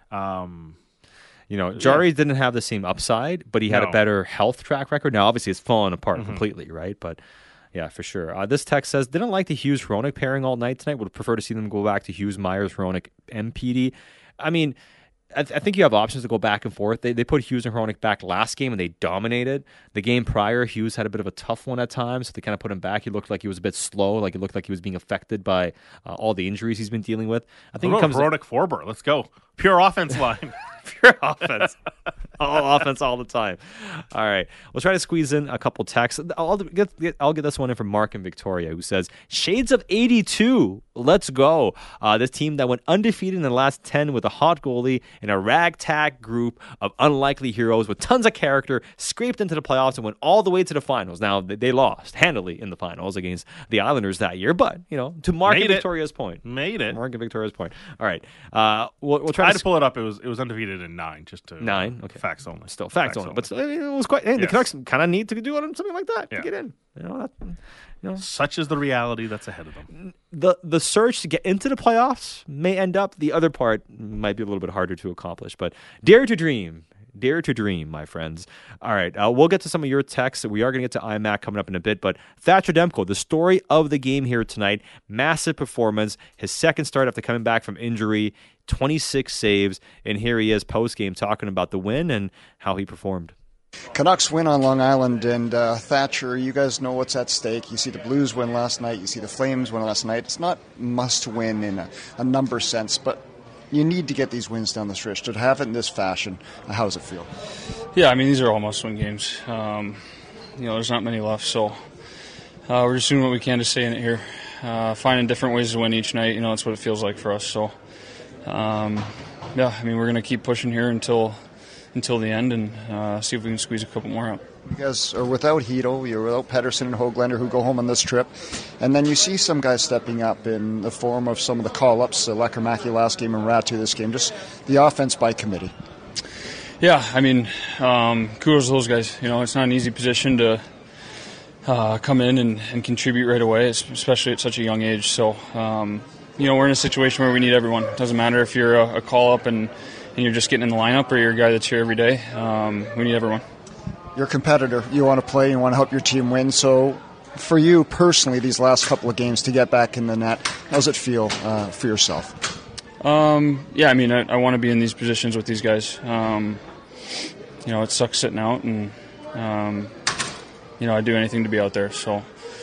Jari didn't have the same upside, but he had a better health track record. Now, obviously, it's fallen apart completely, right? But yeah, for sure. This text says, didn't like the Hughes-Hronek pairing all night tonight. Would prefer to see them go back to Hughes, Myers, Hronek, MPD. I mean, I think you have options to go back and forth. They put Hughes and Hronek back last game, and they dominated. The game prior, Hughes had a bit of a tough one at times, so they kind of put him back. He looked like he was a bit slow, like it looked like he was being affected by all the injuries he's been dealing with. I think it comes Hronek Forber. Let's go. Pure offense line. Pure offense. All offense all the time. All right. We'll try to squeeze in a couple texts. I'll get this one in from Mark in Victoria, who says, Shades of 82. Let's go. This team that went undefeated in the last 10 with a hot goalie and a ragtag group of unlikely heroes with tons of character, scraped into the playoffs and went all the way to the finals. Now, they lost handily in the finals against the Islanders that year, but, to Mark and Victoria's point. Made it. Mark and Victoria's point. All right. We'll try I had to pull it up. It was undefeated in 9, just to 9. Okay. Facts only. Still facts only. But it was quite. Hey, the Canucks kind of need to do something like that to get in. Such is the reality that's ahead of them. The search to get into the playoffs may end up. The other part might be a little bit harder to accomplish. But dare to dream. Dare to dream, my friends. All right, we'll get to some of your texts. We are going to get to IMAC coming up in a bit, but Thatcher Demko, the story of the game here tonight, massive performance, his second start after coming back from injury, 26 saves, and here he is post-game talking about the win and how he performed. Canucks win on Long Island, and Thatcher, you guys know what's at stake. You see the Blues win last night, you see the Flames win last night. It's not must-win in a number sense, but you need to get these wins down the stretch. To have it in this fashion, how does it feel? Yeah, I mean, these are all must-win games. There's not many left, so we're just doing what we can to stay in it here. Finding different ways to win each night, that's what it feels like for us. So, we're going to keep pushing here until the end and see if we can squeeze a couple more out. You guys are without Hito, you're without Pettersson and Höglander, who go home on this trip. And then you see some guys stepping up in the form of some of the call-ups, Lekkerimäki last game and Ratu this game, just the offense by committee. Yeah, I mean, kudos to those guys. It's not an easy position to come in and contribute right away, especially at such a young age. So, we're in a situation where we need everyone. It doesn't matter if you're a call-up and you're just getting in the lineup or you're a guy that's here every day. We need everyone. You're a competitor. You want to play. You want to help your team win. So for you personally, these last couple of games to get back in the net, how does it feel for yourself? Yeah, I mean, I want to be in these positions with these guys. It sucks sitting out, and, I'd do anything to be out there. So,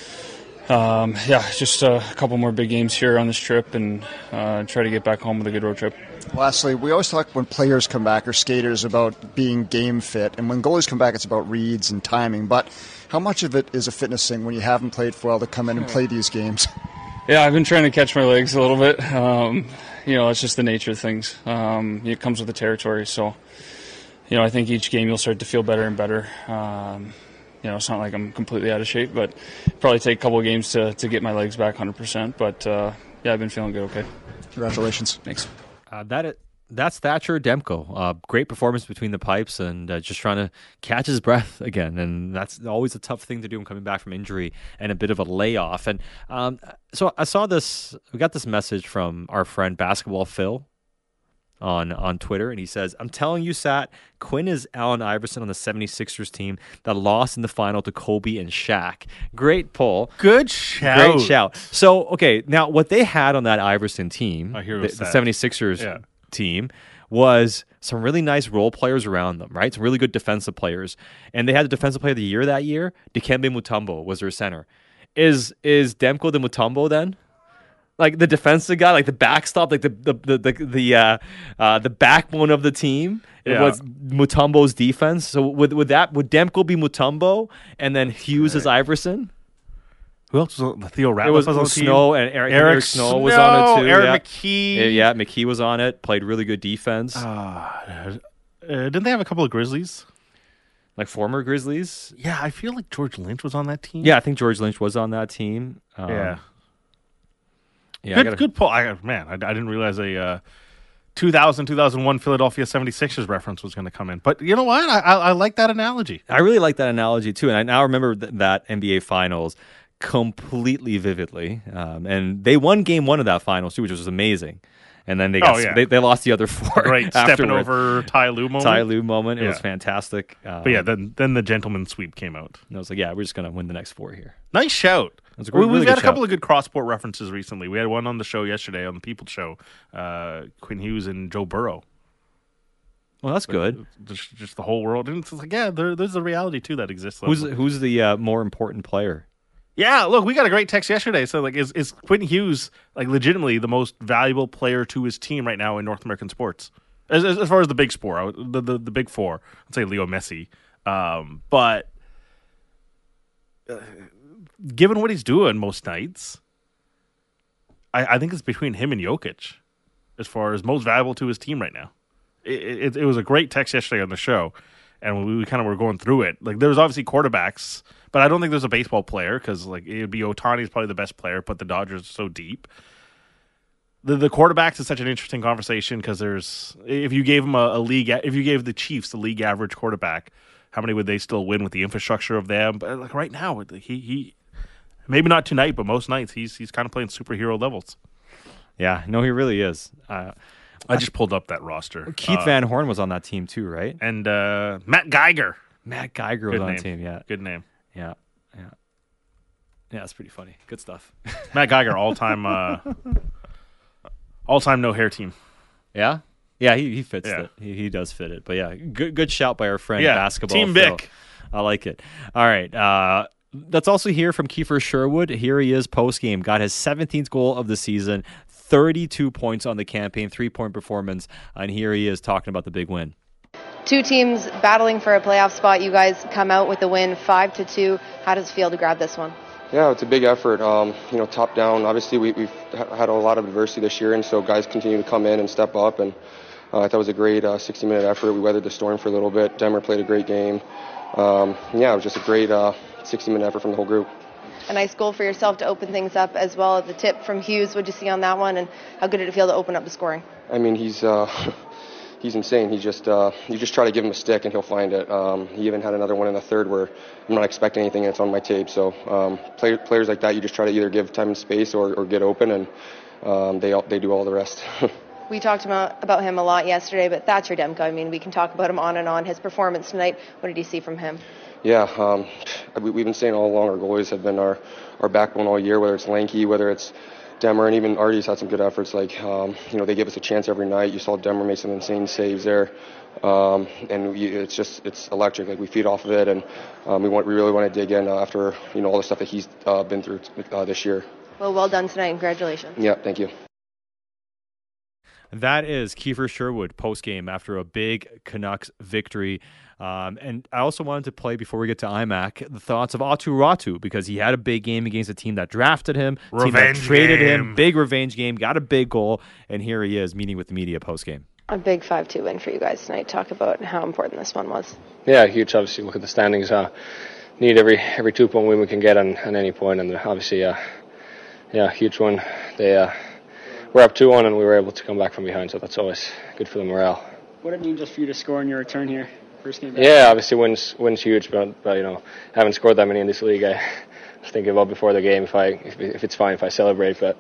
just a couple more big games here on this trip and try to get back home with a good road trip. Lastly, we always talk when players come back or skaters about being game fit, and when goalies come back, it's about reads and timing. But how much of it is a fitness thing when you haven't played for a while to come in and play these games? Yeah, I've been trying to catch my legs a little bit. It's just the nature of things. It comes with the territory. So, I think each game you'll start to feel better and better. It's not like I'm completely out of shape, but probably take a couple of games to get my legs back 100%. But, I've been feeling good okay. Congratulations. Thanks. That's Thatcher Demko. Great performance between the pipes and just trying to catch his breath again. And that's always a tough thing to do when coming back from injury and a bit of a layoff. And so I saw this. We got this message from our friend Basketball Phil on Twitter, and he says, I'm telling you, Sat, Quinn is Allen Iverson on the 76ers team that lost in the final to Kobe and Shaq. Great pull. Good shout. Great shout. So, okay, now what they had on that Iverson team, the 76ers team, was some really nice role players around them, right? Some really good defensive players. And they had the defensive player of the year that year. Dikembe Mutombo was their center. Is Demko the Mutombo then? Like the defensive guy, like the backstop, like the backbone of the team. It was Mutombo's defense. So would Demko be Mutombo and then Hughes as Iverson? Who else was on? Theo Ratliff was on the Snow, team? and Eric Snow was on it too. Eric McKee. Yeah, McKee was on it. Played really good defense. Didn't they have a couple of Grizzlies? Like former Grizzlies? Yeah, I feel like George Lynch was on that team. Yeah, I think George Lynch was on that team. Yeah, good pull. I didn't realize a 2000-2001 Philadelphia 76ers reference was going to come in. But you know what? I like that analogy. I really like that analogy, too. And I now remember that NBA Finals completely vividly. And they won Game 1 of that Finals, too, which was amazing. And then they lost the other 4. Great stepping over Ty Lue moment. It was fantastic. But yeah, then the gentleman sweep came out. And I was like, yeah, we're just going to win the next 4 here. Nice shout. We've got a couple of good cross-sport references recently. We had one on the show yesterday, on the People Show, Quinn Hughes and Joe Burrow. Well, that's good. Just the whole world. And it's like, yeah, there's a reality, too, that exists. Who's the more important player? Yeah, look, we got a great text yesterday. So, like, is Quinn Hughes, like, legitimately the most valuable player to his team right now in North American sports? As far as the big four, the big four, I'd say Leo Messi. But given what he's doing most nights, I think it's between him and Jokic as far as most valuable to his team right now. It was a great text yesterday on the show, and we kind of were going through it. Like, there's obviously quarterbacks, but I don't think there's a baseball player because like it'd be Ohtani's probably the best player, but the Dodgers are so deep. The quarterbacks is such an interesting conversation because if you gave them if you gave the Chiefs the league average quarterback, how many would they still win with the infrastructure of them? But like right now, he maybe not tonight, but most nights he's kind of playing superhero levels. Yeah, no, he really is. I just pulled up that roster. Keith Van Horn was on that team too, right? And Matt Geiger. Matt Geiger was on the team, yeah. Good name. Yeah, that's pretty funny. Good stuff. Matt Geiger, all-time no hair team. Yeah? Yeah, he fits it. He does fit it. But yeah, good shout by our friend Basketball Team Phil. Bick. I like it. All right. Let's also hear from Kiefer Sherwood. Here he is post-game. Got his 17th goal of the season, 32 points on the campaign, 3-point performance, and here he is talking about the big win. Two teams battling for a playoff spot. You guys come out with the win, 5-2. How does it feel to grab this one? Yeah, it's a big effort. Top down. Obviously, we've had a lot of adversity this year, and so guys continue to come in and step up. And I thought it was a great 60-minute effort. We weathered the storm for a little bit. Denver played a great game. It was just a great 60-minute effort from the whole group. A nice goal for yourself to open things up as well. The tip from Hughes, what did you see on that one, and how good did it feel to open up the scoring? I mean, he's insane. You just try to give him a stick and he'll find it. He even had another one in the third where I'm not expecting anything and it's on my tape. So players like that, you just try to either give time and space or get open, and they do all the rest. We talked about him a lot yesterday, but Thatcher Demko, I mean, we can talk about him on and on. His performance tonight, what did you see from him? Yeah, we've been saying all along our goalies have been our backbone all year, whether it's Lanky, whether it's Demmer, and even Artie's had some good efforts. Like, they give us a chance every night. You saw Demmer make some insane saves there. It's electric. Like, we feed off of it, and we really want to dig in after, all the stuff that he's been through this year. Well done tonight. Congratulations. Yeah, thank you. That is Kiefer Sherwood post-game after a big Canucks victory. And I also wanted to play, before we get to IMAC, the thoughts of Aatu Räty, because he had a big game against a team that drafted him, team that traded him, big revenge game, got a big goal, and here he is meeting with the media post-game. A big 5-2 win for you guys tonight. Talk about how important this one was. Yeah, huge. Obviously, look at the standings. Need every 2-point win we can get on any point, and obviously, huge one. We're up 2-1 and we were able to come back from behind, so that's always good for the morale. What did it mean just for you to score in your return here? First game back? Yeah, obviously wins huge, but haven't scored that many in this league. I was thinking about before the game if it's fine if I celebrate, but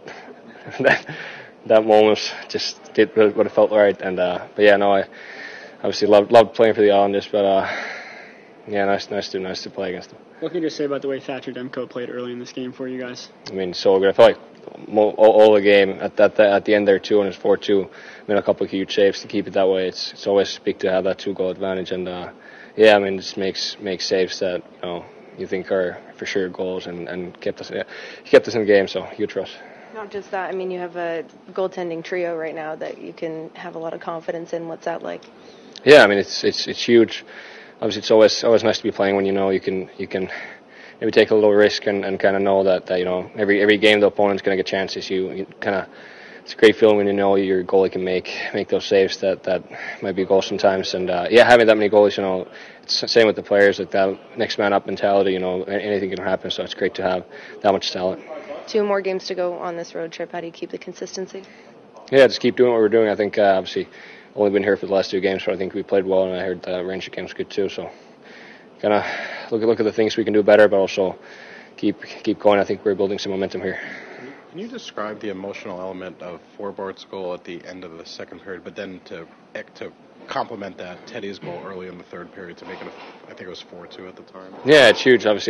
that moment just did what it felt right. And I obviously loved playing for the Islanders, but nice to play against them. What can you just say about the way Thatcher Demko played early in this game for you guys? I mean, so good. I felt like all the game at the end there too, and it's 4-2. Made a couple of huge saves to keep it that way. It's always big to have that 2-goal advantage, and it just makes saves that you think are for sure goals, and kept us in the game. So huge for us. Not just that. I mean, you have a goaltending trio right now that you can have a lot of confidence in. What's that like? Yeah, I mean it's huge. Obviously, it's always nice to be playing when you can maybe take a little risk and kind of know that every game the opponent's going to get chances. You kind of, it's a great feeling when your goalie can make those saves that might be goals sometimes. And having that many goalies, it's the same with the players, like that next man up mentality. Anything can happen. So it's great to have that much talent. 2 more games to go on this road trip. How do you keep the consistency? Yeah, just keep doing what we're doing. I think obviously only been here for the last 2 games, but I think we played well, and I heard the Ranger game was good too. So kind of look at the things we can do better, but also keep going. I think we're building some momentum here. Can you describe the emotional element of Forbort's goal at the end of the second period, but then to complement that, Teddy's goal early in the third period to make it, I think it was 4-2 at the time? Yeah, it's huge. Obviously,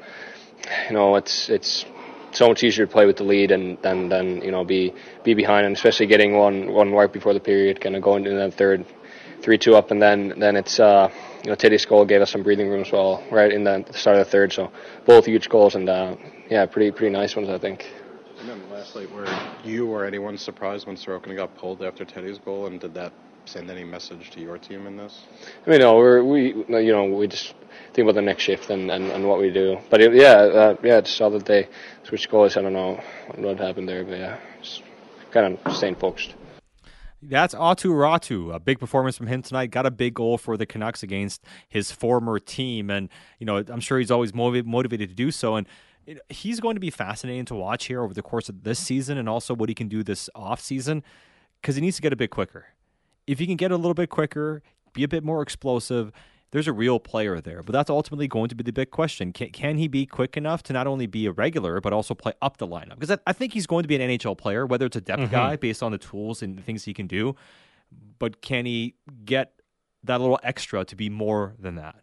it's so much easier to play with the lead and than be behind, and especially getting one right before the period, kind of going into that third 3-2 up, and then it's Teddy's goal gave us some breathing room as well right in the start of the third. So both huge goals, and pretty nice ones, I think. And then lastly, were you or anyone surprised when Sorokin got pulled after Teddy's goal, and did that send any message to your team in this? I mean, no, we just think about the next shift and what we do. But it's all that they switched goals. I don't know what happened there, but yeah, just kind of staying focused. That's Aatu Räty. A big performance from him tonight. Got a big goal for the Canucks against his former team. And, I'm sure he's always motivated to do so. And he's going to be fascinating to watch here over the course of this season and also what he can do this offseason because he needs to get a bit quicker. If he can get a little bit quicker, be a bit more explosive, there's a real player there. But that's ultimately going to be the big question. Can he be quick enough to not only be a regular, but also play up the lineup? Because I think he's going to be an NHL player, whether it's a depth guy based on the tools and the things he can do. But can he get that little extra to be more than that?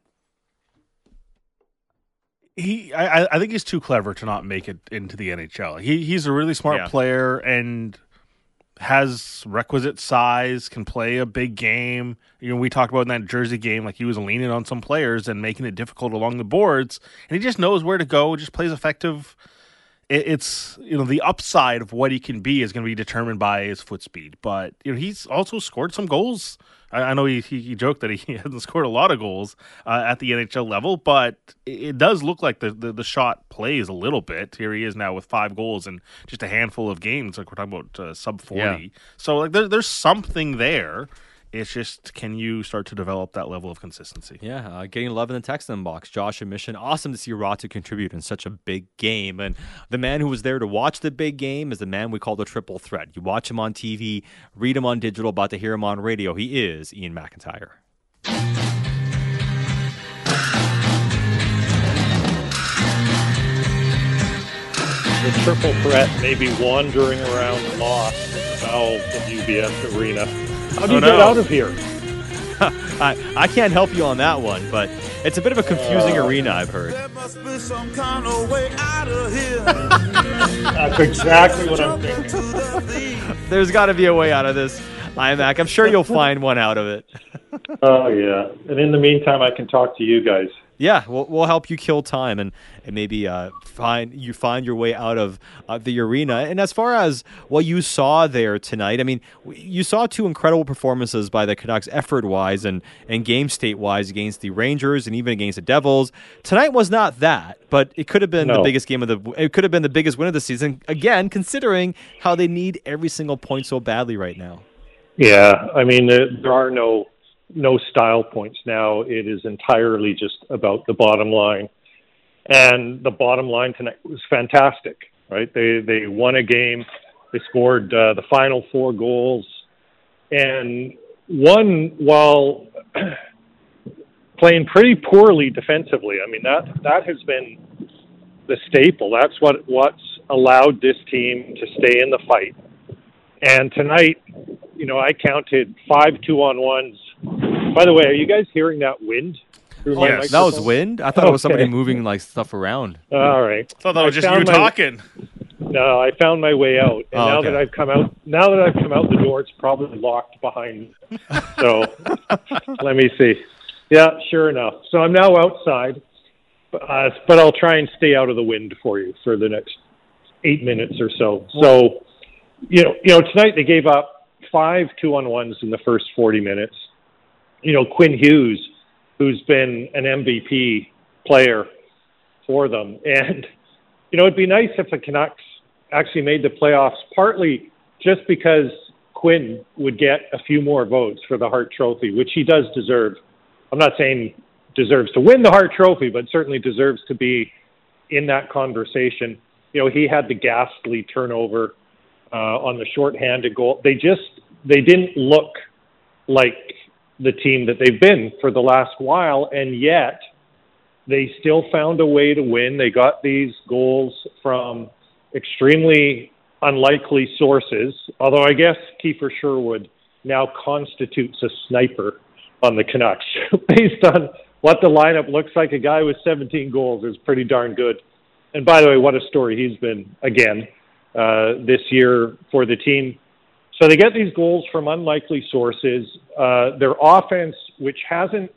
I think he's too clever to not make it into the NHL. He's a really smart player and has requisite size, can play a big game. We talked about in that Jersey game, like he was leaning on some players and making it difficult along the boards, and he just knows where to go, just plays effective. It's the upside of what he can be is going to be determined by his foot speed, but he's also scored some goals. I know he joked that he hasn't scored a lot of goals at the NHL level, but it does look like the shot plays a little bit. Here he is now with 5 goals in just a handful of games. Like we're talking about sub 40. Yeah. So like there's something there. It's just, can you start to develop that level of consistency? Yeah, getting love in the text inbox. Josh and Mission, awesome to see Räty contribute in such a big game. And the man who was there to watch the big game is the man we call the triple threat. You watch him on TV, read him on digital, about to hear him on radio. He is Ian McIntyre. The triple threat may be wandering around lost in the bowels of UBS Arena. How do you get out of here? I can't help you on that one, but it's a bit of a confusing arena, I've heard. There must be some kind of way out of here. That's exactly what I'm thinking. There's got to be a way out of this, IMAC. I'm sure you'll find one out of it. Oh, yeah. And in the meantime, I can talk to you guys. Yeah, we'll help you kill time and maybe find your way out of the arena. And as far as what you saw there tonight, I mean, you saw 2 incredible performances by the Canucks effort-wise and game state-wise against the Rangers and even against the Devils. Tonight was not that, but it could have been the biggest it could have been the biggest win of the season, again, considering how they need every single point so badly right now. Yeah, I mean, there are no style points now. It is entirely just about the bottom line. And the bottom line tonight was fantastic, right? They won a game. They scored the final 4 goals. And one while playing pretty poorly defensively. I mean, that has been the staple. That's what's allowed this team to stay in the fight. And tonight, I counted 5 2-on-1s. By the way, are you guys hearing that wind? Yes. That was wind? I thought it was somebody moving like stuff around. All right. I thought that was just you talking. No, I found my way out. And now that I've come out the door, it's probably locked behind me. So let me see. Yeah, sure enough. So I'm now outside, but I'll try and stay out of the wind for you for the next 8 minutes or so. So, tonight they gave up 5 2-on-1s in the first 40 minutes. Quinn Hughes, who's been an MVP player for them. And, it'd be nice if the Canucks actually made the playoffs, partly just because Quinn would get a few more votes for the Hart Trophy, which he does deserve. I'm not saying deserves to win the Hart Trophy, but certainly deserves to be in that conversation. He had the ghastly turnover on the shorthanded goal. They didn't look like the team that they've been for the last while, and yet they still found a way to win. They got these goals from extremely unlikely sources, although I guess Kiefer Sherwood now constitutes a sniper on the Canucks. Based on what the lineup looks like, a guy with 17 goals is pretty darn good. And by the way, what a story he's been again this year for the team. So they get these goals from unlikely sources. Their offense, which hasn't,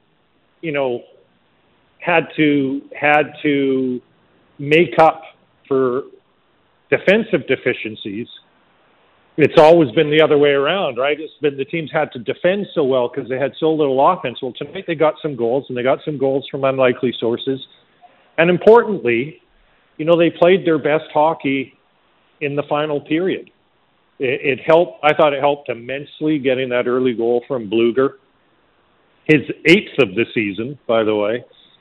had to make up for defensive deficiencies, it's always been the other way around, right? It's been the teams had to defend so well because they had so little offense. Well, tonight they got some goals, and they got some goals from unlikely sources. And importantly, they played their best hockey in the final period. It helped. I thought it helped immensely getting that early goal from Bluger. His 8th of the season, by the way,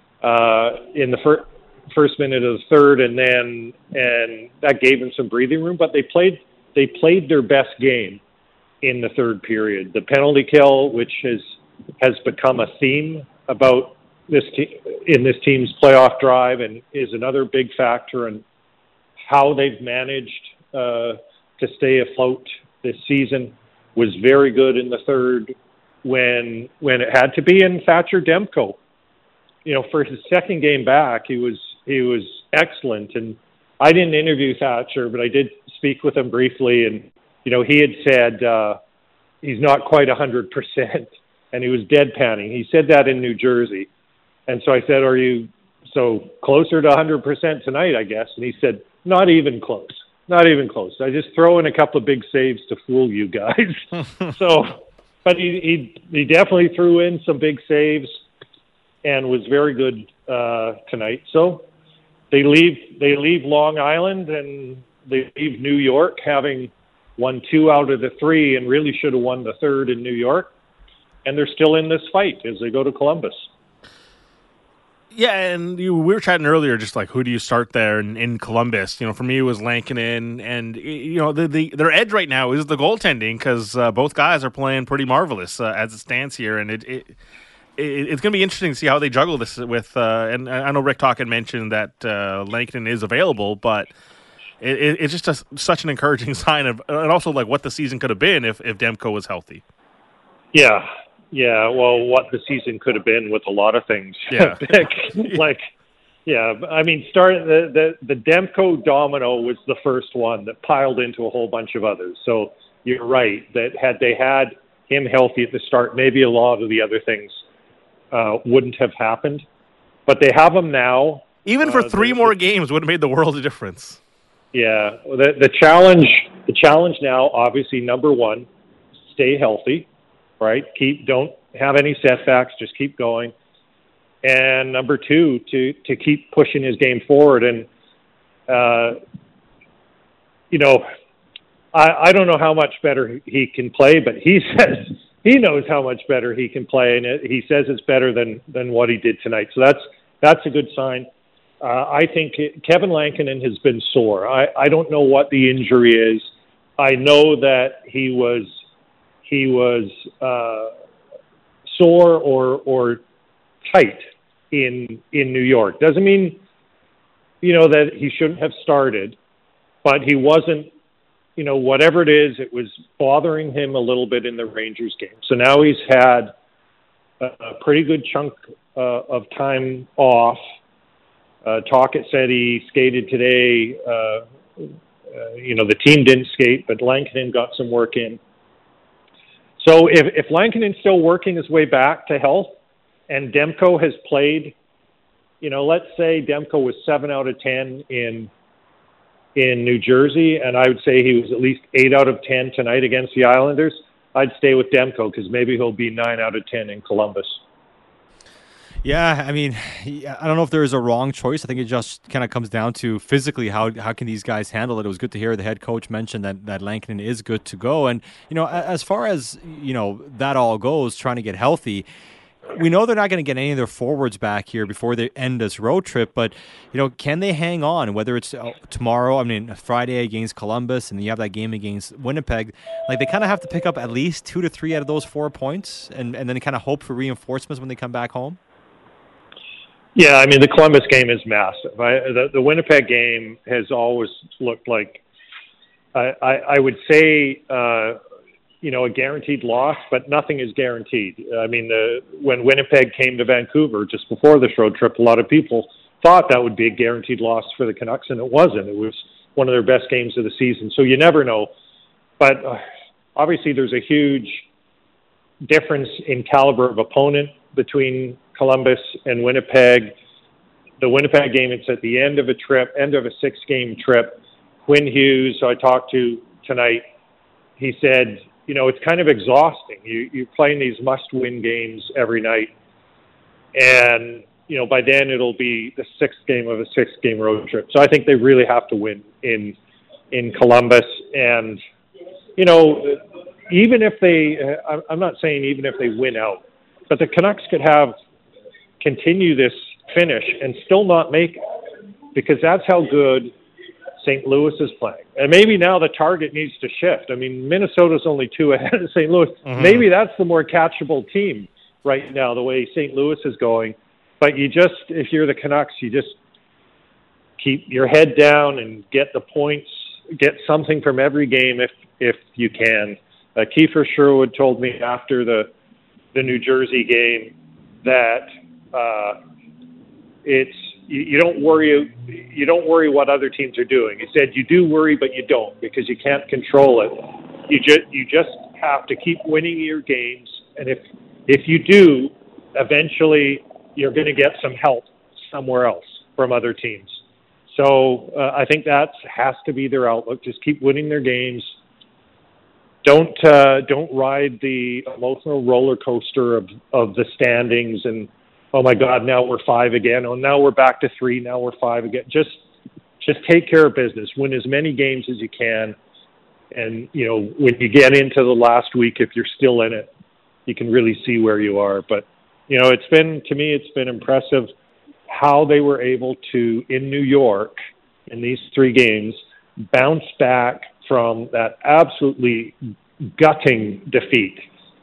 in the first minute of the third, and that gave him some breathing room. But they played their best game in the third period. The penalty kill, which has become a theme about in this team's playoff drive, and is another big factor in how they've managed to stay afloat this season, was very good in the third when it had to be. And Thatcher Demko, for his second game back, he was excellent. And I didn't interview Thatcher, but I did speak with him briefly, and he had said he's not quite 100%, and he was deadpanning. He said that in New Jersey, and so I said, "Are you closer to 100% tonight, I guess?" And he said, "Not even close. Not even close. I just throw in a couple of big saves to fool you guys." But he definitely threw in some big saves and was very good tonight. So they leave Long Island and they leave New York having won 2 out of the 3 and really should have won the third in New York. And they're still in this fight as they go to Columbus. Yeah, and we were chatting earlier, just like, who do you start there in Columbus? For me, it was Lankinen, and their edge right now is the goaltending, because both guys are playing pretty marvelous as it stands here, and it's going to be interesting to see how they juggle this with. And I know Rick Talkin mentioned that Lankinen is available, but it's just such an encouraging sign of, and also like what the season could have been if Demko was healthy. Yeah. Yeah, well, what the season could have been with a lot of things. Yeah. I mean, the Demko domino was the first one that piled into a whole bunch of others. So you're right, that had they had him healthy at the start, maybe a lot of the other things wouldn't have happened. But they have him now. Even for 3 more games would have made the world a difference. Yeah, the challenge now, obviously, number one, stay healthy. Right? Don't have any setbacks. Just keep going. And number 2, to keep pushing his game forward. And I don't know how much better he can play, but he says he knows how much better he can play, and he says it's better than what he did tonight. So that's a good sign. I think Kevin Lankinen has been sore. I don't know what the injury is. I know that he was sore or tight in New York. Doesn't mean, that he shouldn't have started, but he wasn't, whatever it is, it was bothering him a little bit in the Rangers game. So now he's had a pretty good chunk of time off. Tocchet said he skated today. The team didn't skate, but Lankinen got some work in. So if Lankinen's still working his way back to health, and Demko has played, let's say Demko was 7 out of 10 in New Jersey, and I would say he was at least 8 out of 10 tonight against the Islanders, I'd stay with Demko because maybe he'll be 9 out of 10 in Columbus. Yeah, I mean, I don't know if there is a wrong choice. I think it just kind of comes down to physically how can these guys handle it. It was good to hear the head coach mention that Lankinen is good to go. And, as far as, that all goes, trying to get healthy, we know they're not going to get any of their forwards back here before they end this road trip. But, can they hang on, whether it's Friday against Columbus and you have that game against Winnipeg? Like, they kind of have to pick up at least 2 to 3 out of those 4 points and then kind of hope for reinforcements when they come back home? Yeah, I mean, the Columbus game is massive. The Winnipeg game has always looked like, I would say, a guaranteed loss, but nothing is guaranteed. I mean, when Winnipeg came to Vancouver just before this road trip, a lot of people thought that would be a guaranteed loss for the Canucks, and it wasn't. It was one of their best games of the season, so you never know. But obviously there's a huge difference in caliber of opponent between Columbus and Winnipeg. The Winnipeg game, it's at the end of a 6-game trip. Quinn Hughes, who I talked to tonight, he said, it's kind of exhausting. You're playing these must-win games every night, and by then it'll be the 6th game of a 6-game road trip. So I think they really have to win in Columbus, and even if they, I'm not saying even if they win out, but the Canucks could continue this finish and still not make it, because that's how good St. Louis is playing. And maybe now the target needs to shift. I mean, Minnesota's only 2 ahead of St. Louis. Mm-hmm. Maybe that's the more catchable team right now, the way St. Louis is going. But if you're the Canucks, you just keep your head down and get the points, get something from every game if you can. Kiefer Sherwood told me after the New Jersey game that you don't worry what other teams are doing. He said you do worry, but you don't, because you can't control it. You just have to keep winning your games, and if you do, eventually you're going to get some help somewhere else from other teams. So I think that has to be their outlook. Just keep winning their games. Don't ride the emotional roller coaster of the standings and, oh my God, now we're 5 again. Oh, now we're back to 3. Now we're 5 again. Just take care of business. Win as many games as you can. And, when you get into the last week, if you're still in it, you can really see where you are. But, it's been impressive how they were able to, in New York, in these 3 games, bounce back from that absolutely gutting defeat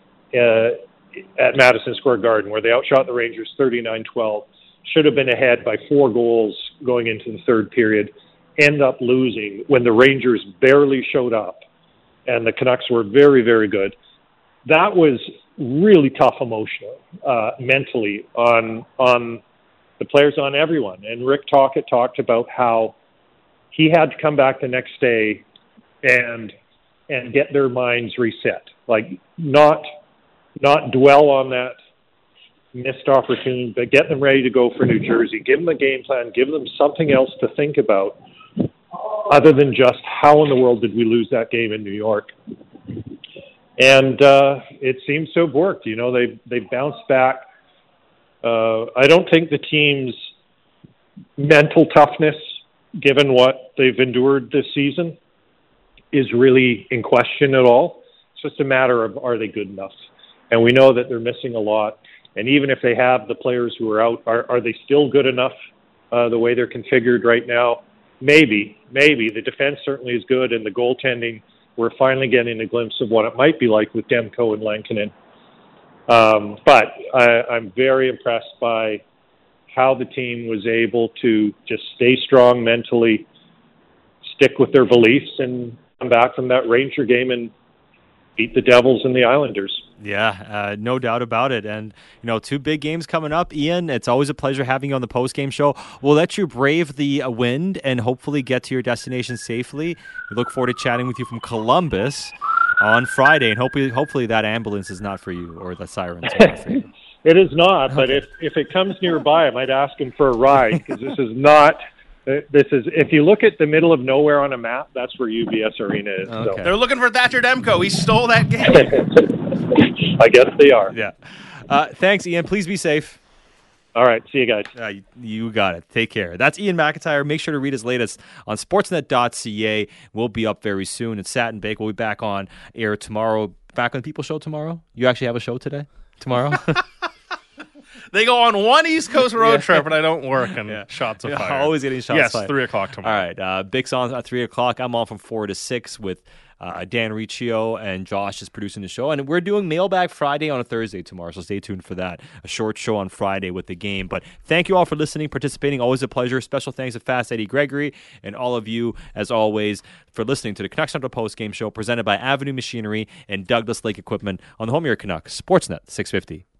at Madison Square Garden, where they outshot the Rangers 39-12, should have been ahead by 4 goals going into the 3rd period, end up losing when the Rangers barely showed up and the Canucks were very, very good. That was really tough emotionally, mentally on the players, on everyone. And Rick Tocchet talked about how he had to come back the next day and get their minds reset, like not dwell on that missed opportunity, but get them ready to go for New Jersey. Give them a game plan. Give them something else to think about other than just how in the world did we lose that game in New York. And it seems to have worked. They bounced back. I don't think the team's mental toughness, given what they've endured this season, is really in question at all. It's just a matter of, are they good enough? And we know that they're missing a lot. And even if they have the players who are out, are they still good enough the way they're configured right now? Maybe. The defense certainly is good, and the goaltending, we're finally getting a glimpse of what it might be like with Demko and Lankinen. But I'm very impressed by how the team was able to just stay strong mentally, stick with their beliefs, and come back from that Ranger game and beat the Devils and the Islanders. Yeah, no doubt about it. And, 2 big games coming up. Ian, it's always a pleasure having you on the post-game show. We'll let you brave the wind and hopefully get to your destination safely. We look forward to chatting with you from Columbus on Friday, and hopefully that ambulance is not for you, or the sirens are not for you. It is not, but if it comes nearby, I might ask him for a ride, because this is if you look at the middle of nowhere on a map, that's where UBS Arena is. Okay. So. They're looking for Thatcher Demko. He stole that game. I guess they are. Yeah. Thanks, Ian. Please be safe. All right. See you guys. You got it. Take care. That's Ian McIntyre. Make sure to read his latest on sportsnet.ca. We'll be up very soon. And Sat and Bake will be back on air tomorrow. Back on the People Show tomorrow? You actually have a show today? Tomorrow? They go on one East Coast road trip, and I don't work, and shots are fired. Always getting shots fired. Yes, 3 o'clock tomorrow. All right. Big's on at 3 o'clock. I'm on from 4 to 6 with Dan Riccio, and Josh is producing the show. And we're doing Mailbag Friday on a Thursday tomorrow, so stay tuned for that. A short show on Friday with the game. But thank you all for listening, participating. Always a pleasure. Special thanks to Fast Eddie Gregory and all of you, as always, for listening to the Canucks Central Post Game Show presented by Avenue Machinery and Douglas Lake Equipment on the home of your Canucks, Sportsnet 650.